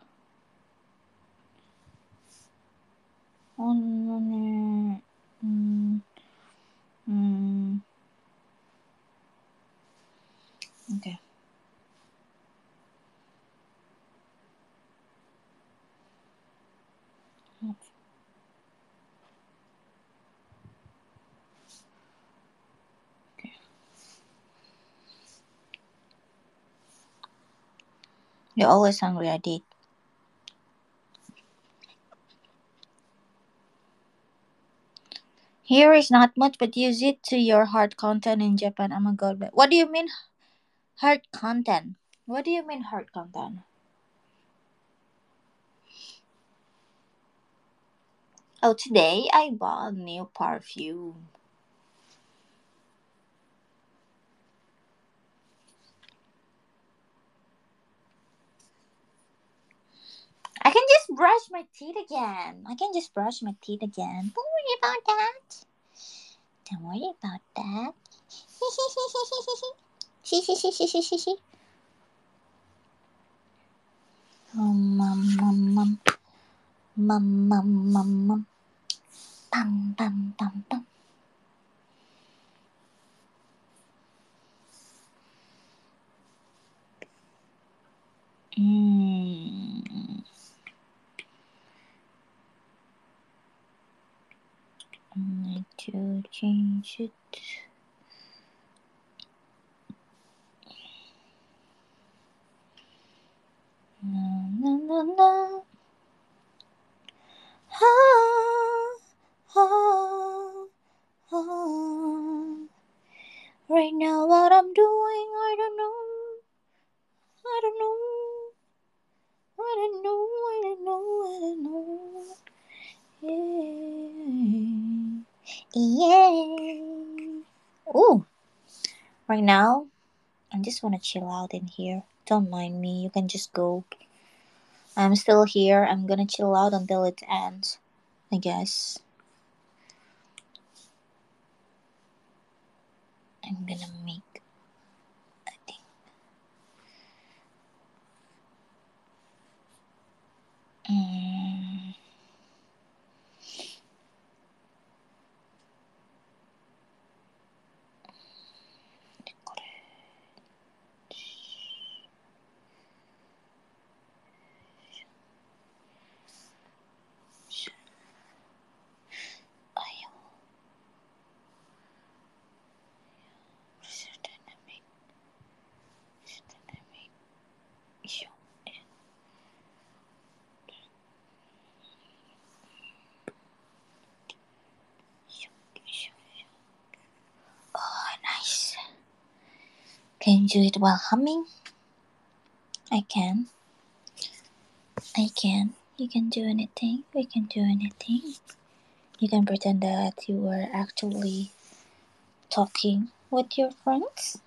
Oh no no. Mm, mm. Okay. Okay. You're always hungry, I did. Here is not much, but use it to your heart content in Japan. I'm a god. But what do you mean heart content? What do you mean heart content? Oh, today I bought a new perfume. I can just brush my teeth again. I can just brush my teeth again. Don't worry about that. Don't worry about that. Um, um, um, um. Mum, mum, mum, mum. Pum, pum, pum, pum. Mm. I need to change it. No, no, no, no. Ah, ah, ah. Right now, what I'm doing, I don't know. I don't know. I don't know. I don't know. I don't know. Yeah. Yeah. Oh, right now, I just want to chill out in here. Don't mind me. You can just go. I'm still here. I'm gonna chill out until it ends, I guess. I'm gonna make a thing. Mm. Oh, nice. Can you do it while humming? I can. I can. You can do anything. We can do anything. You can pretend that you were actually talking with your friends.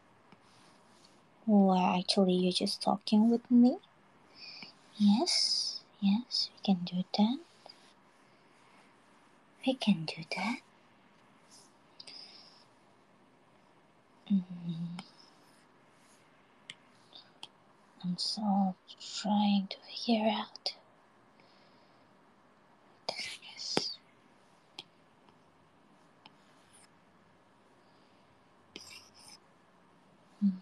Or actually, you're just talking with me. Yes, yes, we can do that. We can do that. Mm-hmm. I'm so trying to figure out this. Hmm.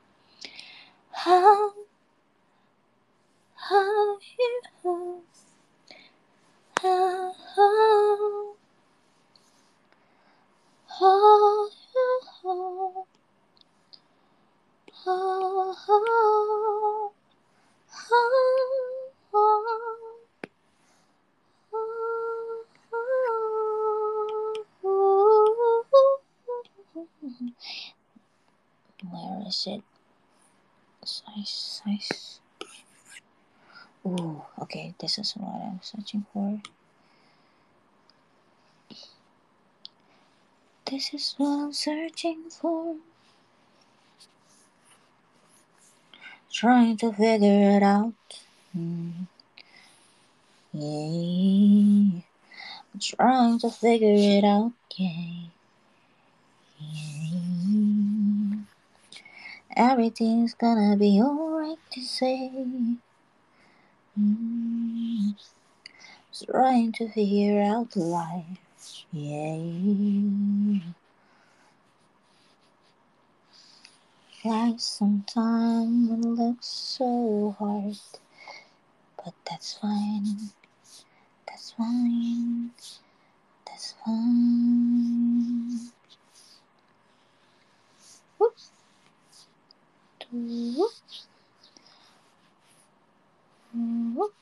How, how you, how, how, how you, how, how, how, where is it? Size, size. Ooh, okay, this is what I'm searching for. This is what I'm searching for. Trying to figure it out. Mm. Yeah. Trying to figure it out. Yeah. Yeah. Everything's gonna be alright to say. Mm. Trying to figure out life. Yeah. Life sometimes looks so hard, but that's fine. That's fine. That's fine. Whoops. Whoops. Whoops.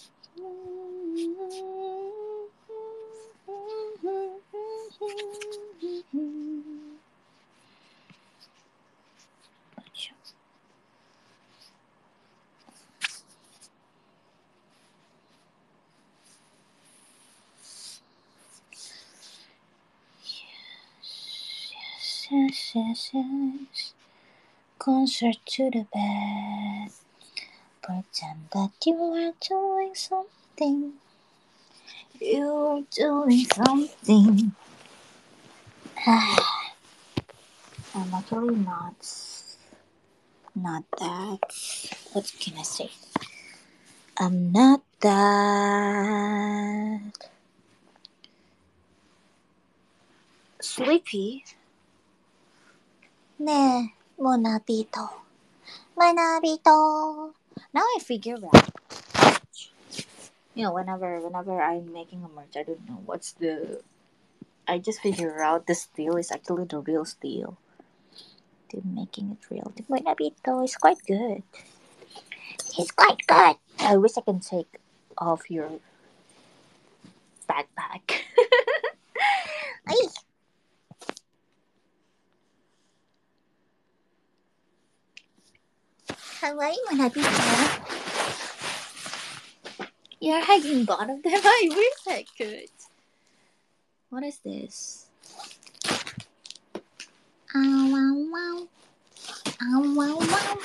Yes, yes, yes, yes. Concert to the bed. Pretend that you are doing something. You're doing something. I'm actually not. Not that. What can I say? I'm not that sleepy. 네, 뭐 나비도. 뭐 나비도. Now I figure out. You know, whenever whenever I'm making a merch, I don't know what's the. I just figure out the steel is actually the real steel. To making it real. The Buena Nabito is quite good. It's quite good. I wish I can take off your backpack. Ay! Hawaii Buena Nabito. You're hugging both of them. I wish I could. What is this? Ow, wow, wow. Ow, wow, wow.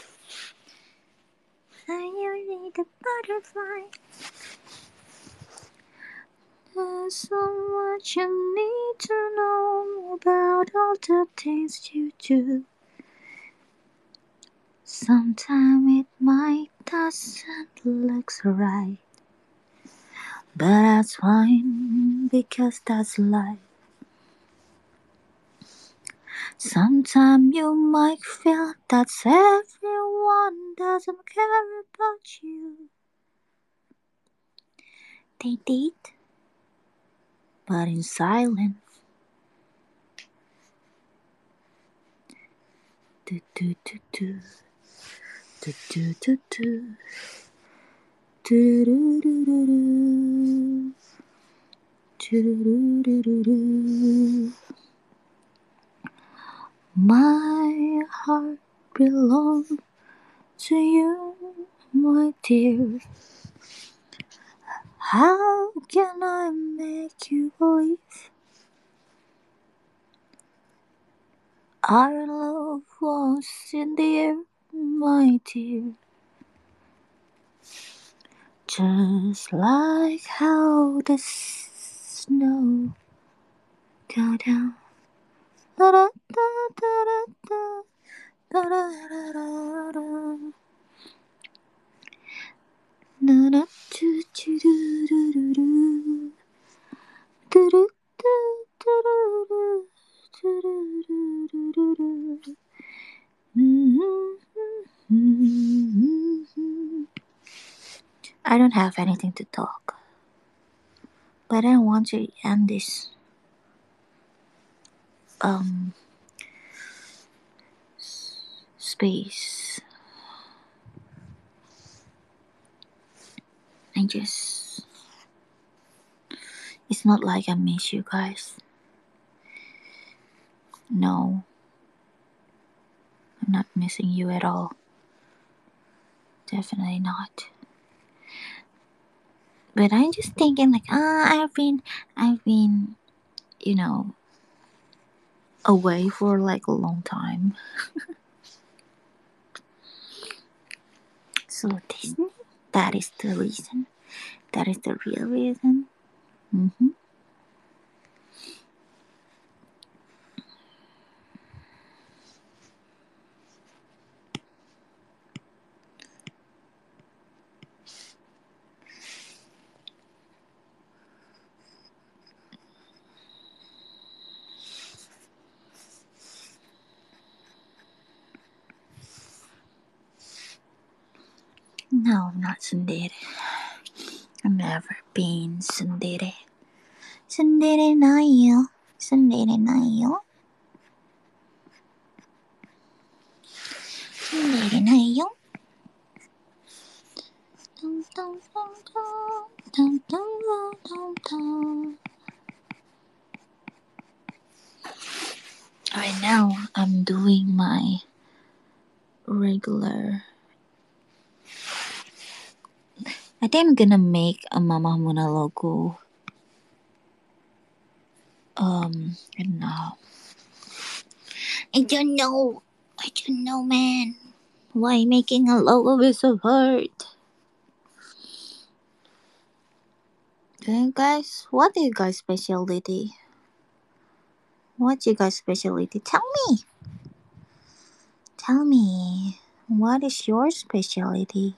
I need a butterfly. There's so much you need to know about all the things you do. Sometimes it might doesn't look right, but that's fine because that's life. Sometimes you might feel that everyone doesn't care about you. They did, but in silence. Do do do do do do do do do do do do do do do do. My heart belongs to you, my dear. How can I make you believe our love was in the air, my dear? Just like how the snow go down. Da da da da da da da da da da. Na na do do do do do do do do do do do do do do. I don't have anything to talk, but I want to end this um space. I just it's not like I miss you guys. No, I'm not missing you at all. Definitely not. But I'm just thinking like, ah, I've been, I've been, you know, away for like a long time. So Disney, that is the reason. That is the real reason. Mm-hmm. No, not Sundere. I've never been Sundere. Sundere nayo. Sundere nayo. Sundere nayo. Dum, dum, dum, dum. Dum, dum, dum, dum, dum. Right now, I'm doing my regular. I think I'm gonna make a Mama Muna logo. Um, I don't know. I don't know. I don't know, man. Why making a logo is so hard? Okay, guys, what is your guys' specialty? What's your guys' specialty? Tell me. Tell me. What is your specialty?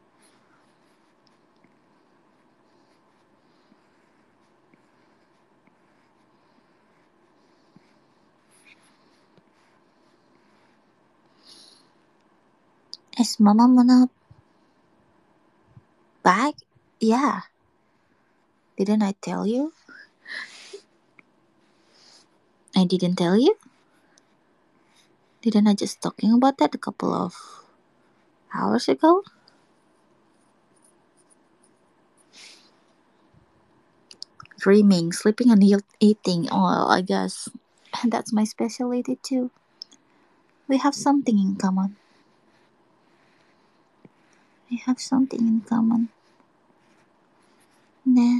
Is Mama Muna back? Yeah. Didn't I tell you? I didn't tell you? Didn't I just talking about that a couple of hours ago? Dreaming, sleeping, and eat- eating. Oh, I guess that's my specialty too. We have something in common. We have something in common. Nah.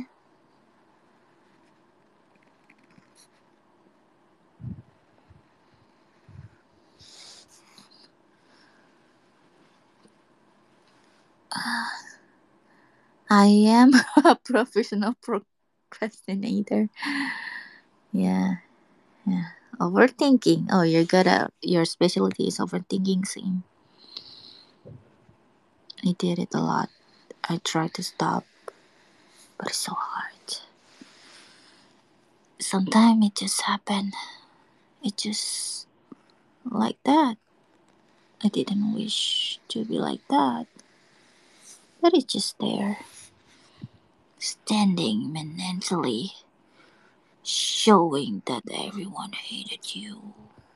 I am a professional procrastinator. Yeah, yeah. Overthinking. Oh, you're good at your specialty is overthinking. Same. I did it a lot. I tried to stop, but it's so hard. Sometimes it just happened. It just like that. I didn't wish to be like that, but it's just there, standing mentally, showing that everyone hated you.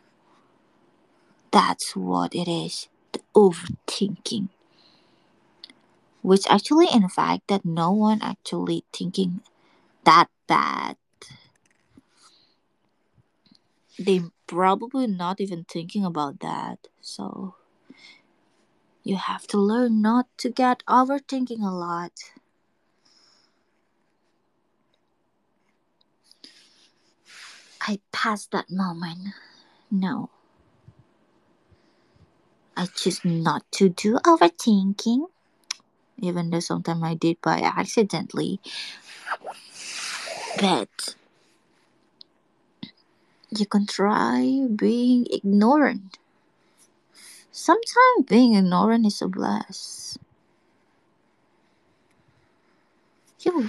That's what it is. The overthinking. Which actually, in fact, that no one actually thinking that bad. They probably not even thinking about that. So you have to learn not to get overthinking a lot. I passed that moment. No, I choose not to do overthinking. Even though sometimes I did by accidentally. But you can try being ignorant. Sometimes being ignorant is a blast. You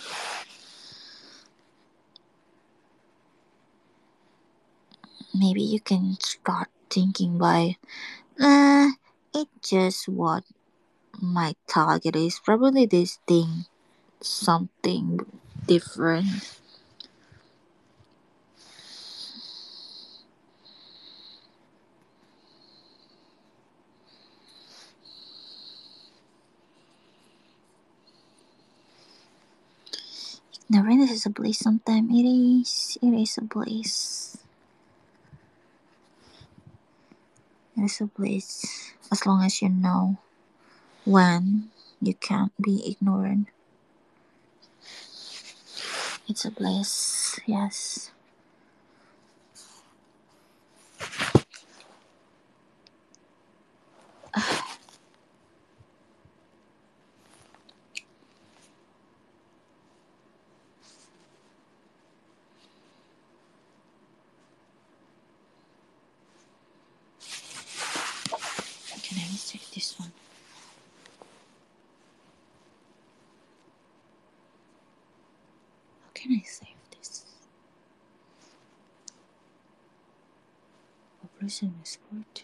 maybe you can start thinking by, uh, it's just what my target is. Probably this thing, something different. Ignorance is a bliss. Sometimes it is. It is a bliss. It is a bliss. As long as you know when you can't be ignorant. It's a bliss, yes. Can I save this one? How can I save this? Operation Escort.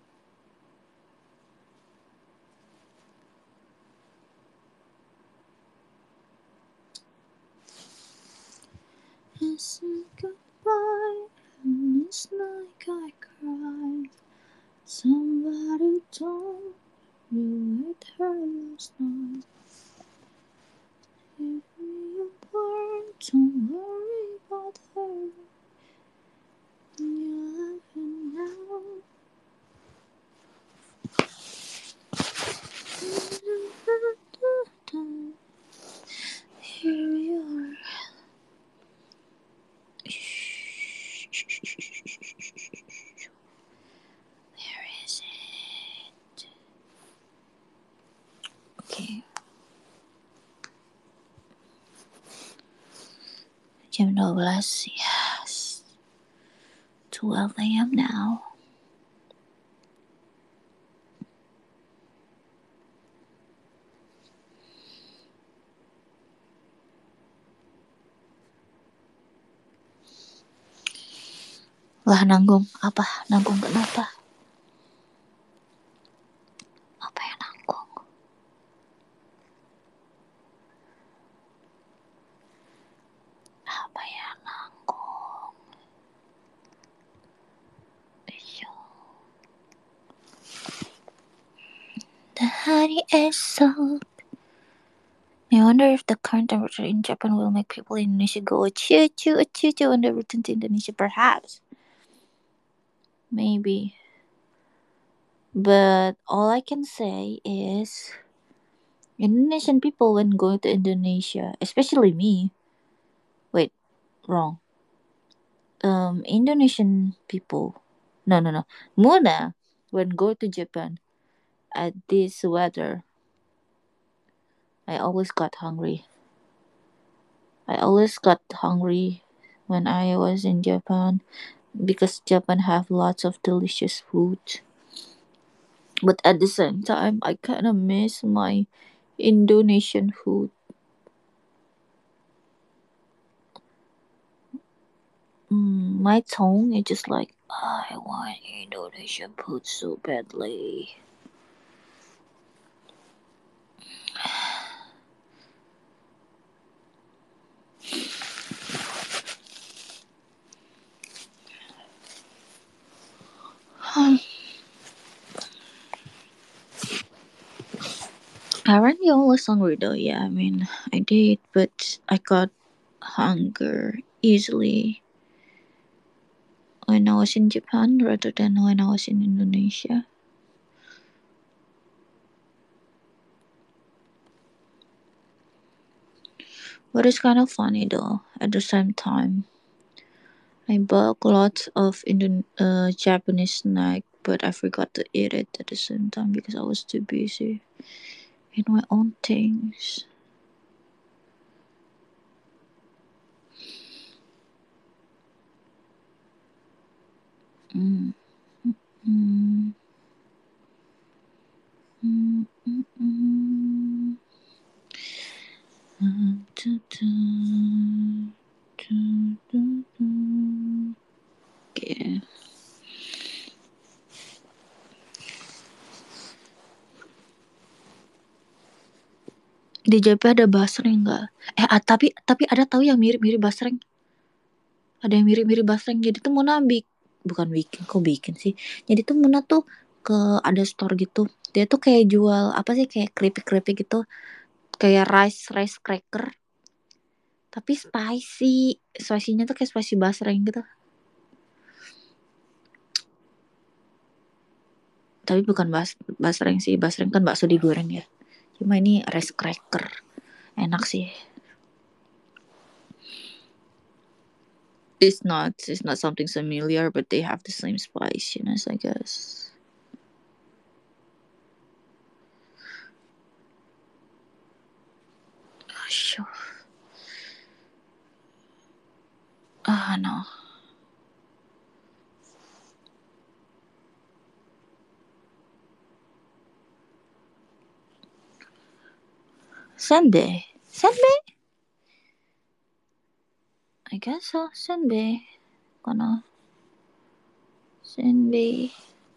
I said goodbye, and it's like I cried. Somebody told you with her last night. If you burn, don't worry about her. You're laughing now. Here we are. Where is it? Okay. Jam twelve, yes. twelve a.m. now. Lah, nanggung apa? Nanggung kenapa? Apa yang nanggung? Apa yang nanggung? Iyo. The honey is so. I wonder if the current temperature in Japan will make people in Indonesia go choo choo choo choo when they return to Indonesia. Perhaps. Maybe. But all I can say is Indonesian people when going to Indonesia, especially me. Wait, wrong. Um, Indonesian people. No, no, no. Muna when go to Japan at this weather, I always got hungry. I always got hungry when I was in Japan because Japan have lots of delicious food. But at the same time, I kind of miss my Indonesian food. Mm, my tongue is just like, I want Indonesian food so badly. Aren't you always hungry though? Yeah, I mean, I did, but I got hunger easily when I was in Japan rather than when I was in Indonesia. But it's kind of funny though. At the same time, I bought lots of Indon- uh, Japanese snack, but I forgot to eat it at the same time because I was too busy in my own things. Mm. Mm. Mm, mm, mm. Mm, dun, dun, dun, dun, dun. Okay. Di J P ada basreng nggak? Eh, ah, tapi tapi ada tahu yang mirip-mirip basreng. Ada yang mirip-mirip basreng. Jadi tuh Muna bik, bukan bikin, kok bikin sih? Jadi tuh Muna tuh ke ada store gitu. Dia tuh kayak jual apa sih kayak keripik-keripik gitu, kayak rice rice cracker. Tapi spicy, spicy-nya tuh kayak spicy basreng gitu. Tapi bukan bas basreng sih, basreng kan bakso digoreng ya. Cuma ini rice cracker, enak sih.
It's not it's not something familiar, but they have the same spiciness, I guess. Sure. Ah, no. Senbei. Senbei? I guess so. Senbei. Kana. Senbei.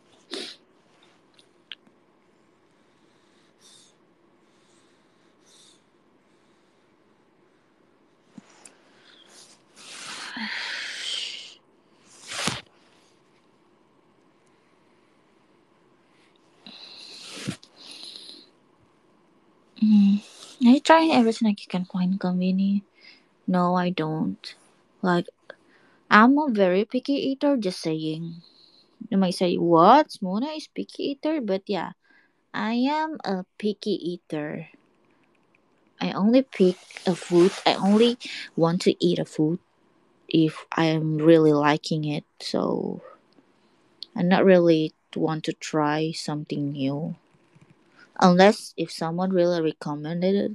Mm. Are you trying everything like you can find convenient? No, I don't. Like, I'm a very picky eater, just saying. You might say, what? Mona is picky eater? But yeah, I am a picky eater. I only pick a food. I only want to eat a food if I am really liking it. So I not really want to try something new. Unless if someone really recommended it.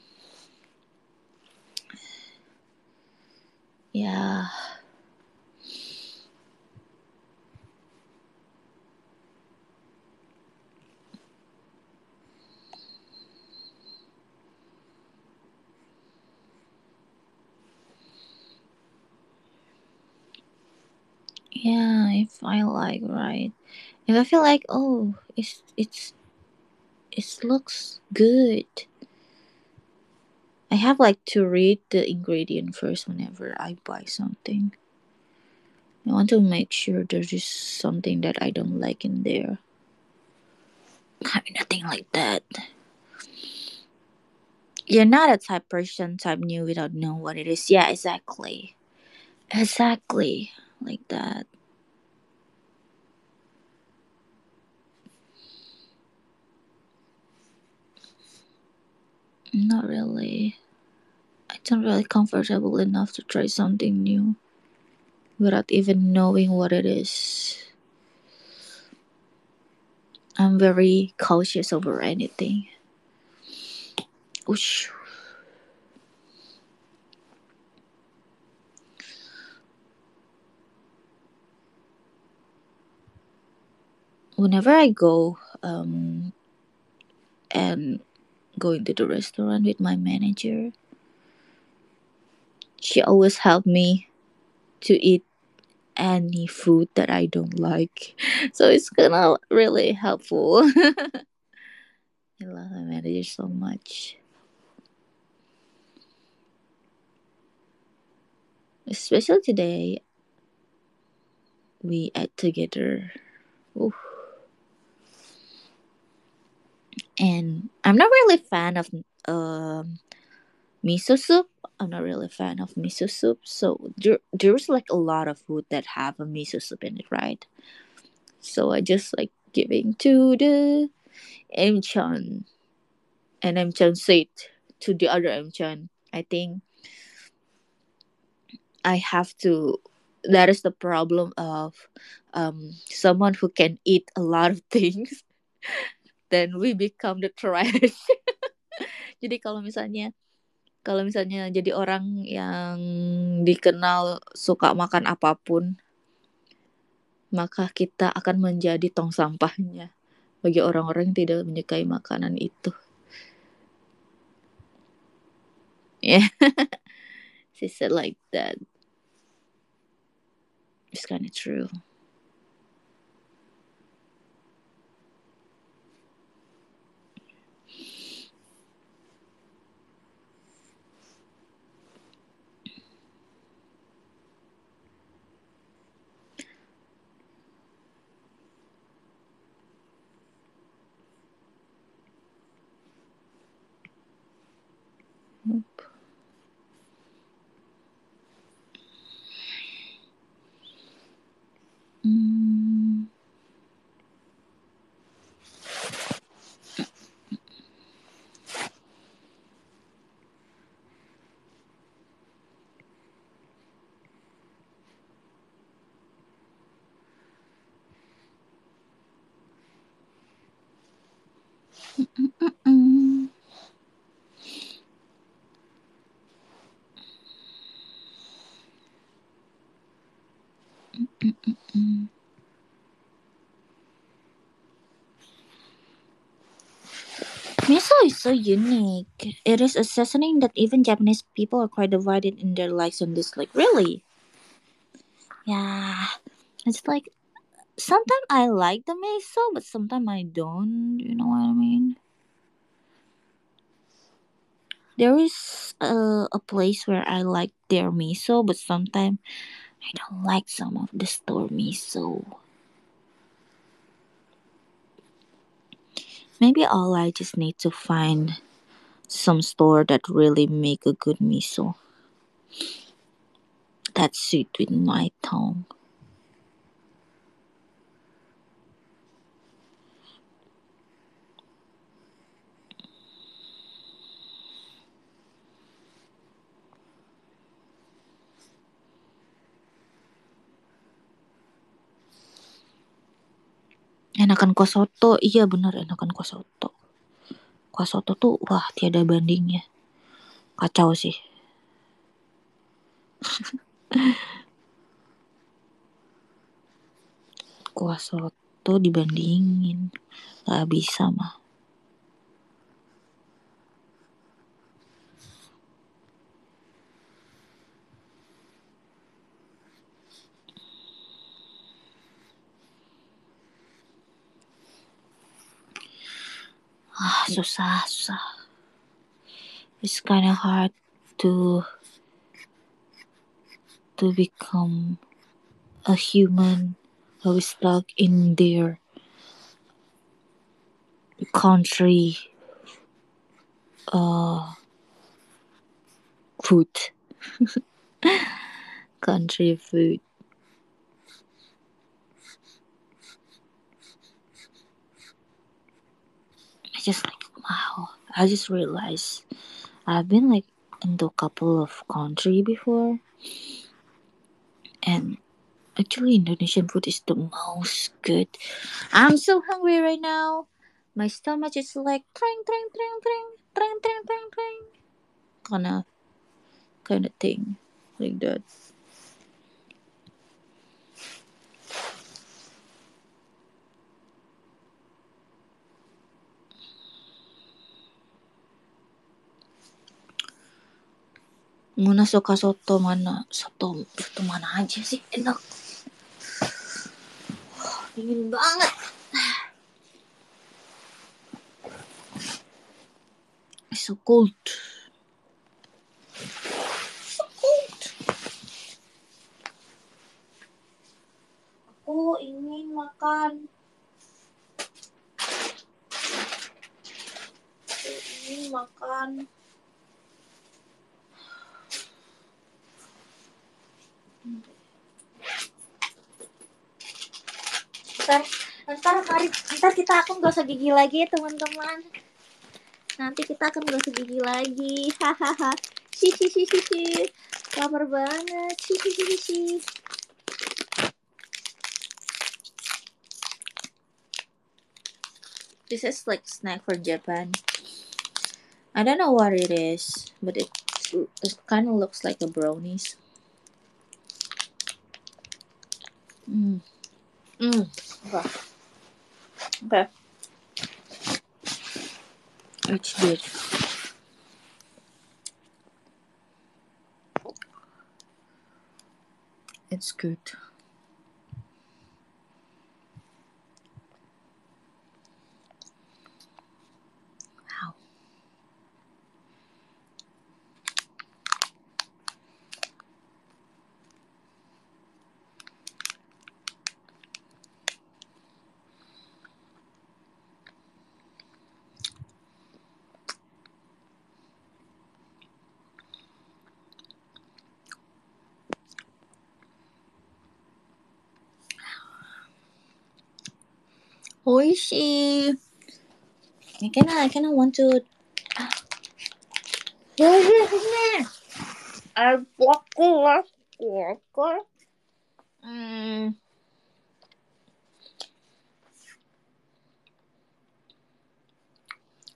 Yeah. Yeah, if I like, right. If I feel like, oh, it's it's it looks good. I have like to read the ingredient first whenever I buy something. I want to make sure there is something that I don't like in there. Nothing like that. You're not a type person type new without knowing what it is. Yeah, exactly. Exactly. Like that. Not really. I don't really comfortable enough to try something new without even knowing what it is. I'm very cautious over anything. Oosh. Whenever I go um and go into the restaurant with my manager, she always help me to eat any food that I don't like. So it's gonna really helpful. I love my manager so much. Especially today, we ate together. Ooh. And I'm not really fan of um miso soup. I'm not really a fan of miso soup. So there, there's like a lot of food that have a miso soup in it, right? So I just like giving to the Mchan, and Mchan said to the other Mchan, I think I have to. That is the problem of um someone who can eat a lot of things. Then we become the trash. Jadi kalau misalnya kalau misalnya jadi orang yang dikenal suka makan apapun, maka kita akan menjadi tong sampahnya bagi orang-orang yang tidak menyukai makanan itu. Yeah, she said like that. It's kind of true. Mm. Mm. Miso is so unique. It is a seasoning that even Japanese people are quite divided in their likes and dislikes. Really? Yeah. It's like sometimes I like the miso, but sometimes I don't. You know what I mean? There is a, a place where I like their miso, but sometimes I don't like some of the store miso. Maybe all I just need to find some store that really make a good miso that suit with my tongue. Enakan kuah soto, iya bener enakan kuah soto. Kuah soto tuh wah tiada bandingnya. Kacau sih. Kuah soto dibandingin. Gak bisa mah. Ah, susah, susah. It's kind of hard to to become a human who is stuck in their country uh food. Country food. I just like wow. I just realized I've been like into a couple of country before, and actually Indonesian food is the most good. I'm so hungry right now. My stomach is like tring tring tring tring tring tring tring tring kind of kind of thing like that. Muna suka soto mana? Soto itu mana aja sih enak. Dingin banget. It's so cold. So cold. Aku ingin makan. Aku ingin makan. Ntar, ntar, mari, ntar kita akan gosok gigi lagi ya teman-teman. Nanti kita akan gosok gigi lagi. Hahaha. Shi shi shi shi shi. Lapar banget. Shi shi shi shi. This is like snack for Japan. I don't know what it is, but it, it kind of looks like a brownies. Mm. Mm. Okay. Okay. It's good. It's good. Wow. Oishi. I kinda, I kinda want to. I Mm.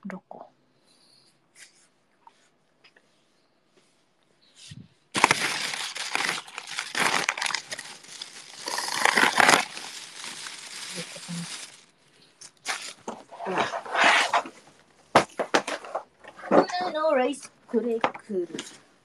Doko. No rice. Kure kuru.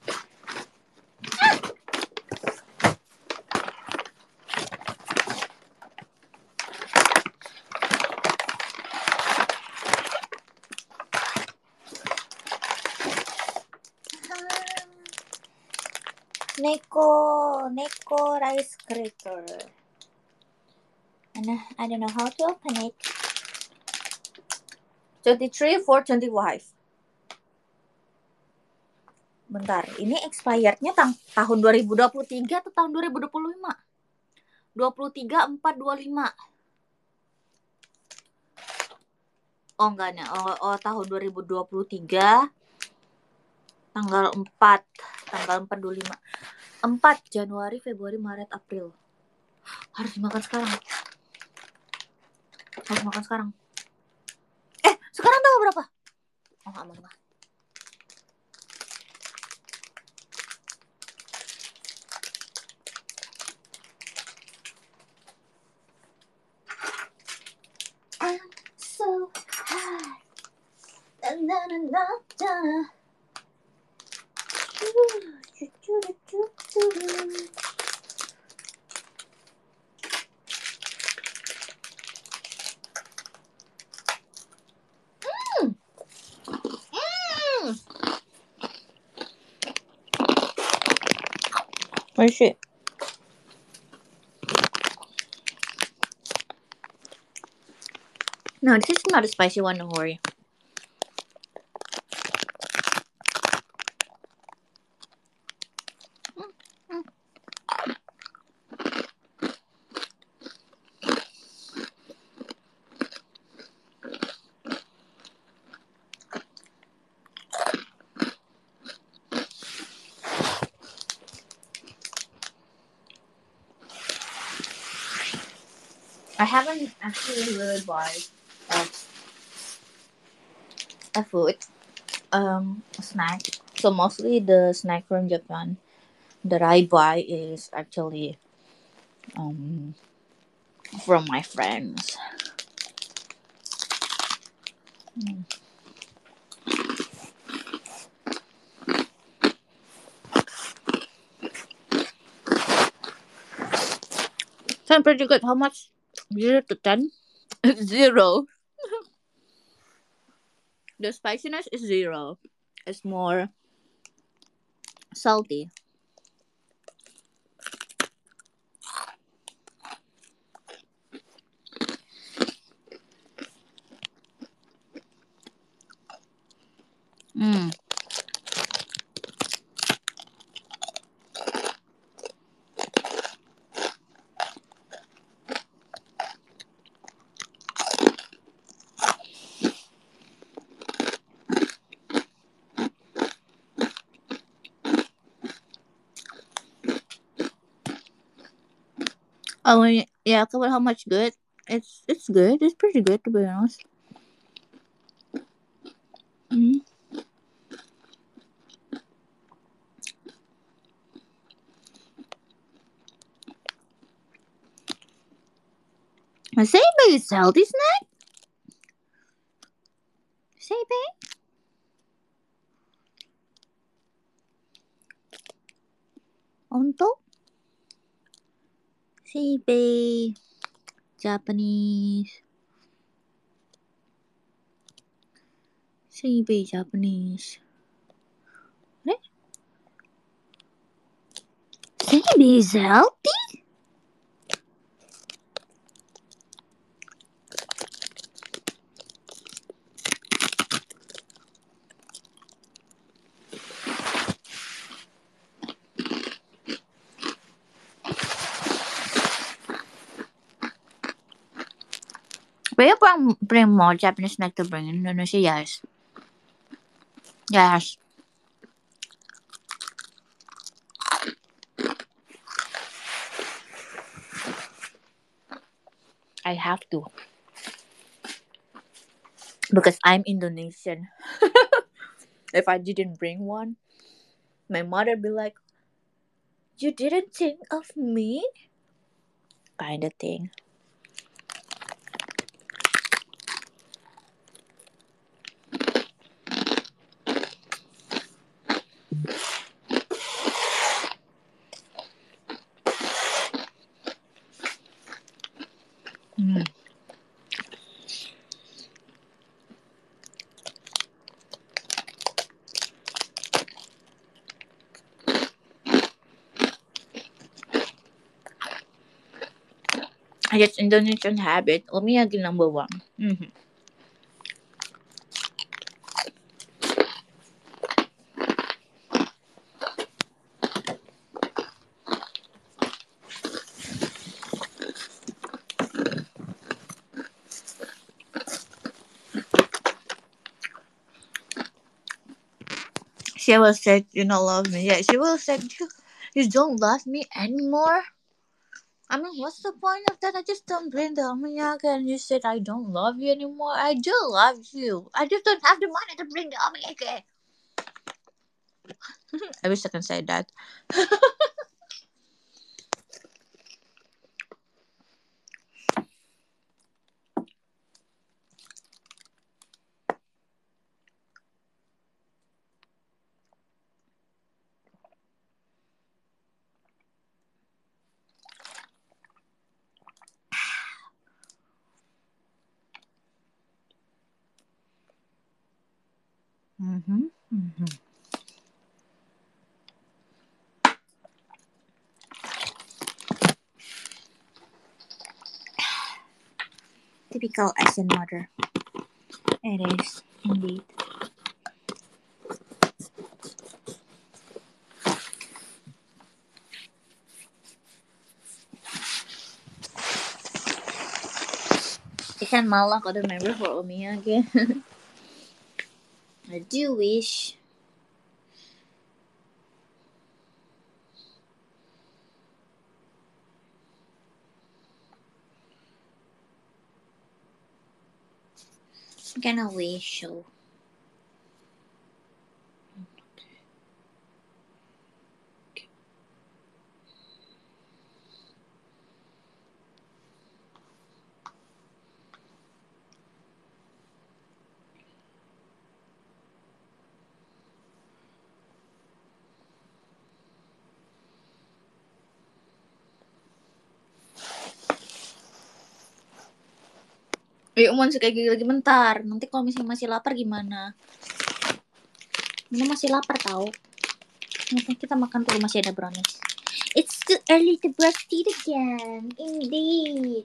Neko, Neko rice cracker. And I don't know how to open it. twenty-three for twenty-five. Bentar, ini expirednya tang tahun dua ribu dua puluh tiga atau tahun dua ribu dua puluh lima? dua puluh tiga empat dua puluh lima. Oh enggak nih, oh, oh tahun dua ribu dua puluh tiga tanggal empat, tanggal empat dua puluh lima. empat Januari, Februari, Maret, April. Harus dimakan sekarang. Harus makan sekarang. Eh, sekarang tanggal berapa? Oh, aman lah. I'm so high. Na na na na na. Mm. Mm. Where's it? No, this is not a spicy one, don't worry. I haven't actually really bought a, a food, um, a snack. So mostly the snack from Japan that I buy is actually um from my friends. Mm. So I'm pretty good. How much? Zero to ten? Zero. The spiciness is zero. It's more salty. Mm. Oh yeah, about how much good? It's it's good. It's pretty good to be honest. Mm. Seibe is healthy snack. Seibe. Onto. Seibe. Japanese. Seibe Japanese. What? Seibe is healthy? Pwede parang bring more Japanese snack to bring in Indonesia, yes. Yes. I have to. because I'm Indonesian. If I didn't bring one, my mother be like, "You didn't think of me?" Kind of thing. Mm. It's Indonesian habit. Umiyagi number one. Mm-hmm. She will say, "You don't love me." Yeah, she will say, "You, you don't love me anymore." I mean, what's the point of that? I just don't bring the omiyage and you said I don't love you anymore. I do love you. I just don't have the money to bring the omiyage. I wish I can say that. Mm-hmm. Mm-hmm. Typical Asian mother. It is indeed. Ikan malah ako the member for omiyage. I do wish. I kinda wish so. Yuk, mau kayak gini lagi bentar. Nanti kalau misalnya masih lapar gimana? Ini masih lapar tau. Mungkin kita makan dulu, masih ada brownies. It's too early to brush teeth again. Indeed.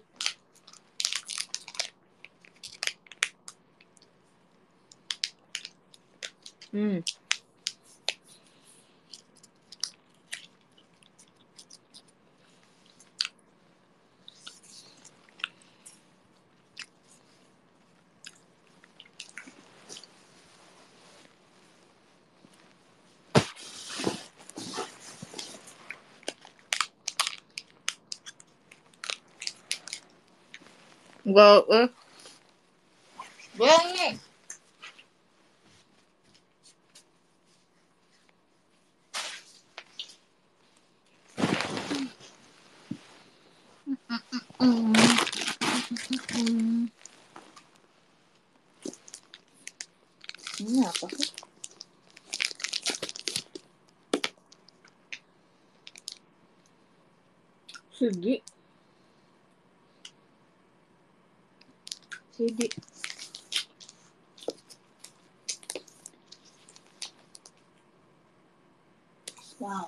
Hmm. Go, eh. Brownies. Hmm. Hmm. Ini apa sih? Sudi. Sudi. Wow.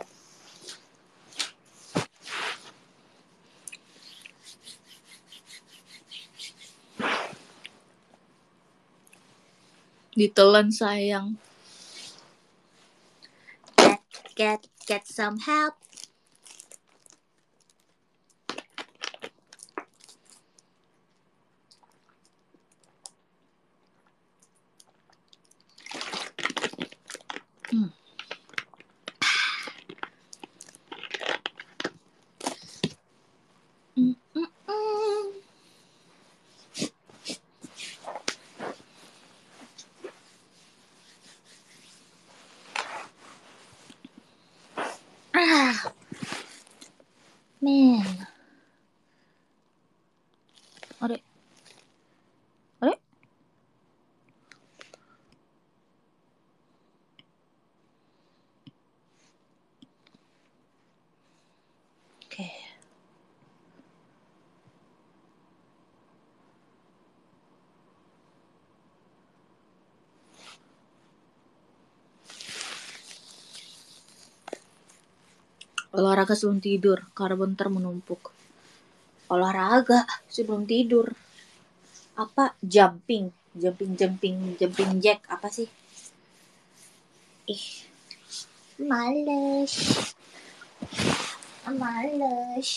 Ditelan sayang. Get, get, get some help. Hmm. Mm, mm, mm. Olahraga sebelum tidur, karbon ntar menumpuk. Olahraga sebelum tidur. Apa? Jumping, jumping, jumping, jumping jack. Apa sih? Ih, males. Males.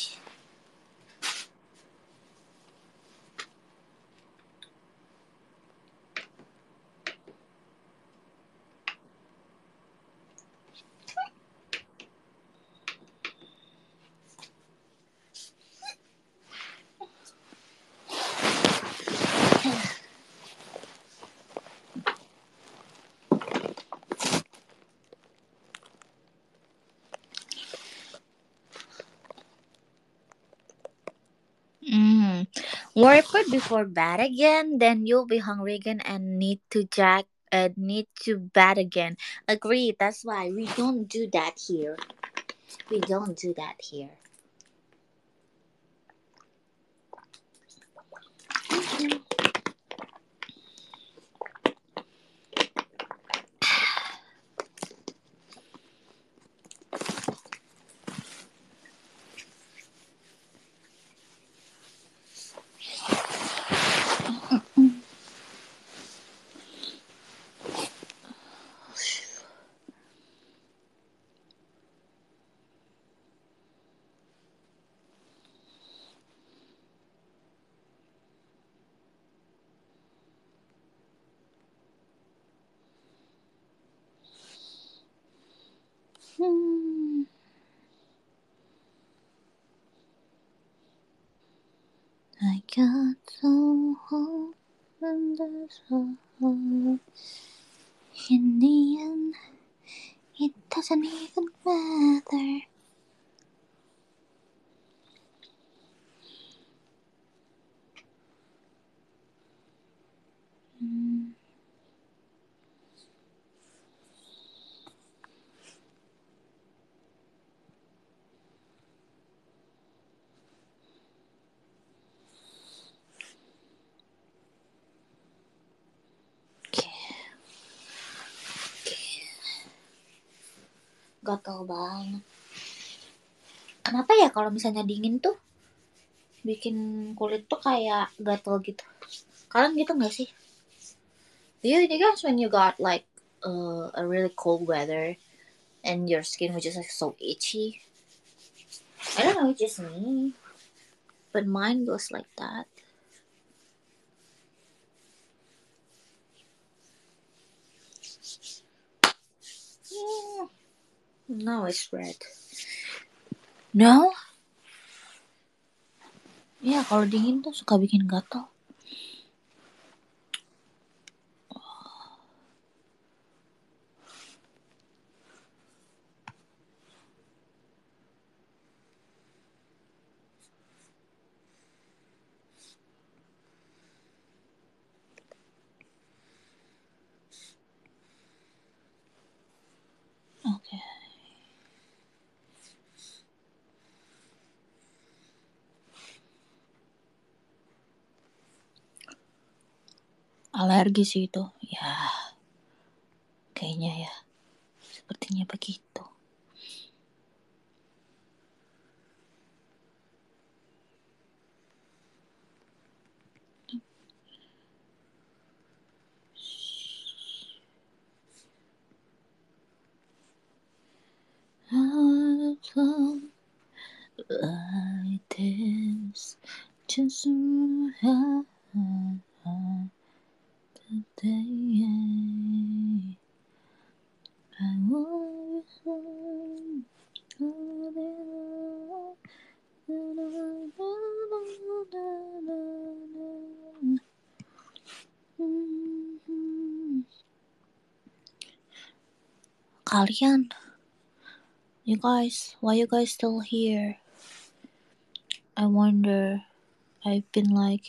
Mm. Work out before bed again, then you'll be hungry again and need to jack uh, need to bed again. Agree. That's why we don't do that here. We don't do that here. Hmm. I got so hope and there's so hope. In the end, it doesn't even matter. Hmm. Gatel banget. Kenapa ya kalau misalnya dingin tuh bikin kulit tuh kayak gatel gitu? Kalian gitu nggak sih? Do you, do you guys when you got like uh, a really cold weather and your skin was just like so itchy? I don't know, it's just me, but mine goes like that. Yeah. Now it's red. No? Ya kalau dingin tuh suka bikin gatal. Oke. Okay. Alergi sih itu. Ya. Kayaknya ya. Sepertinya begitu. Like this, just have the day I was Kalian, you guys, why you guys still here? I wonder. I've been like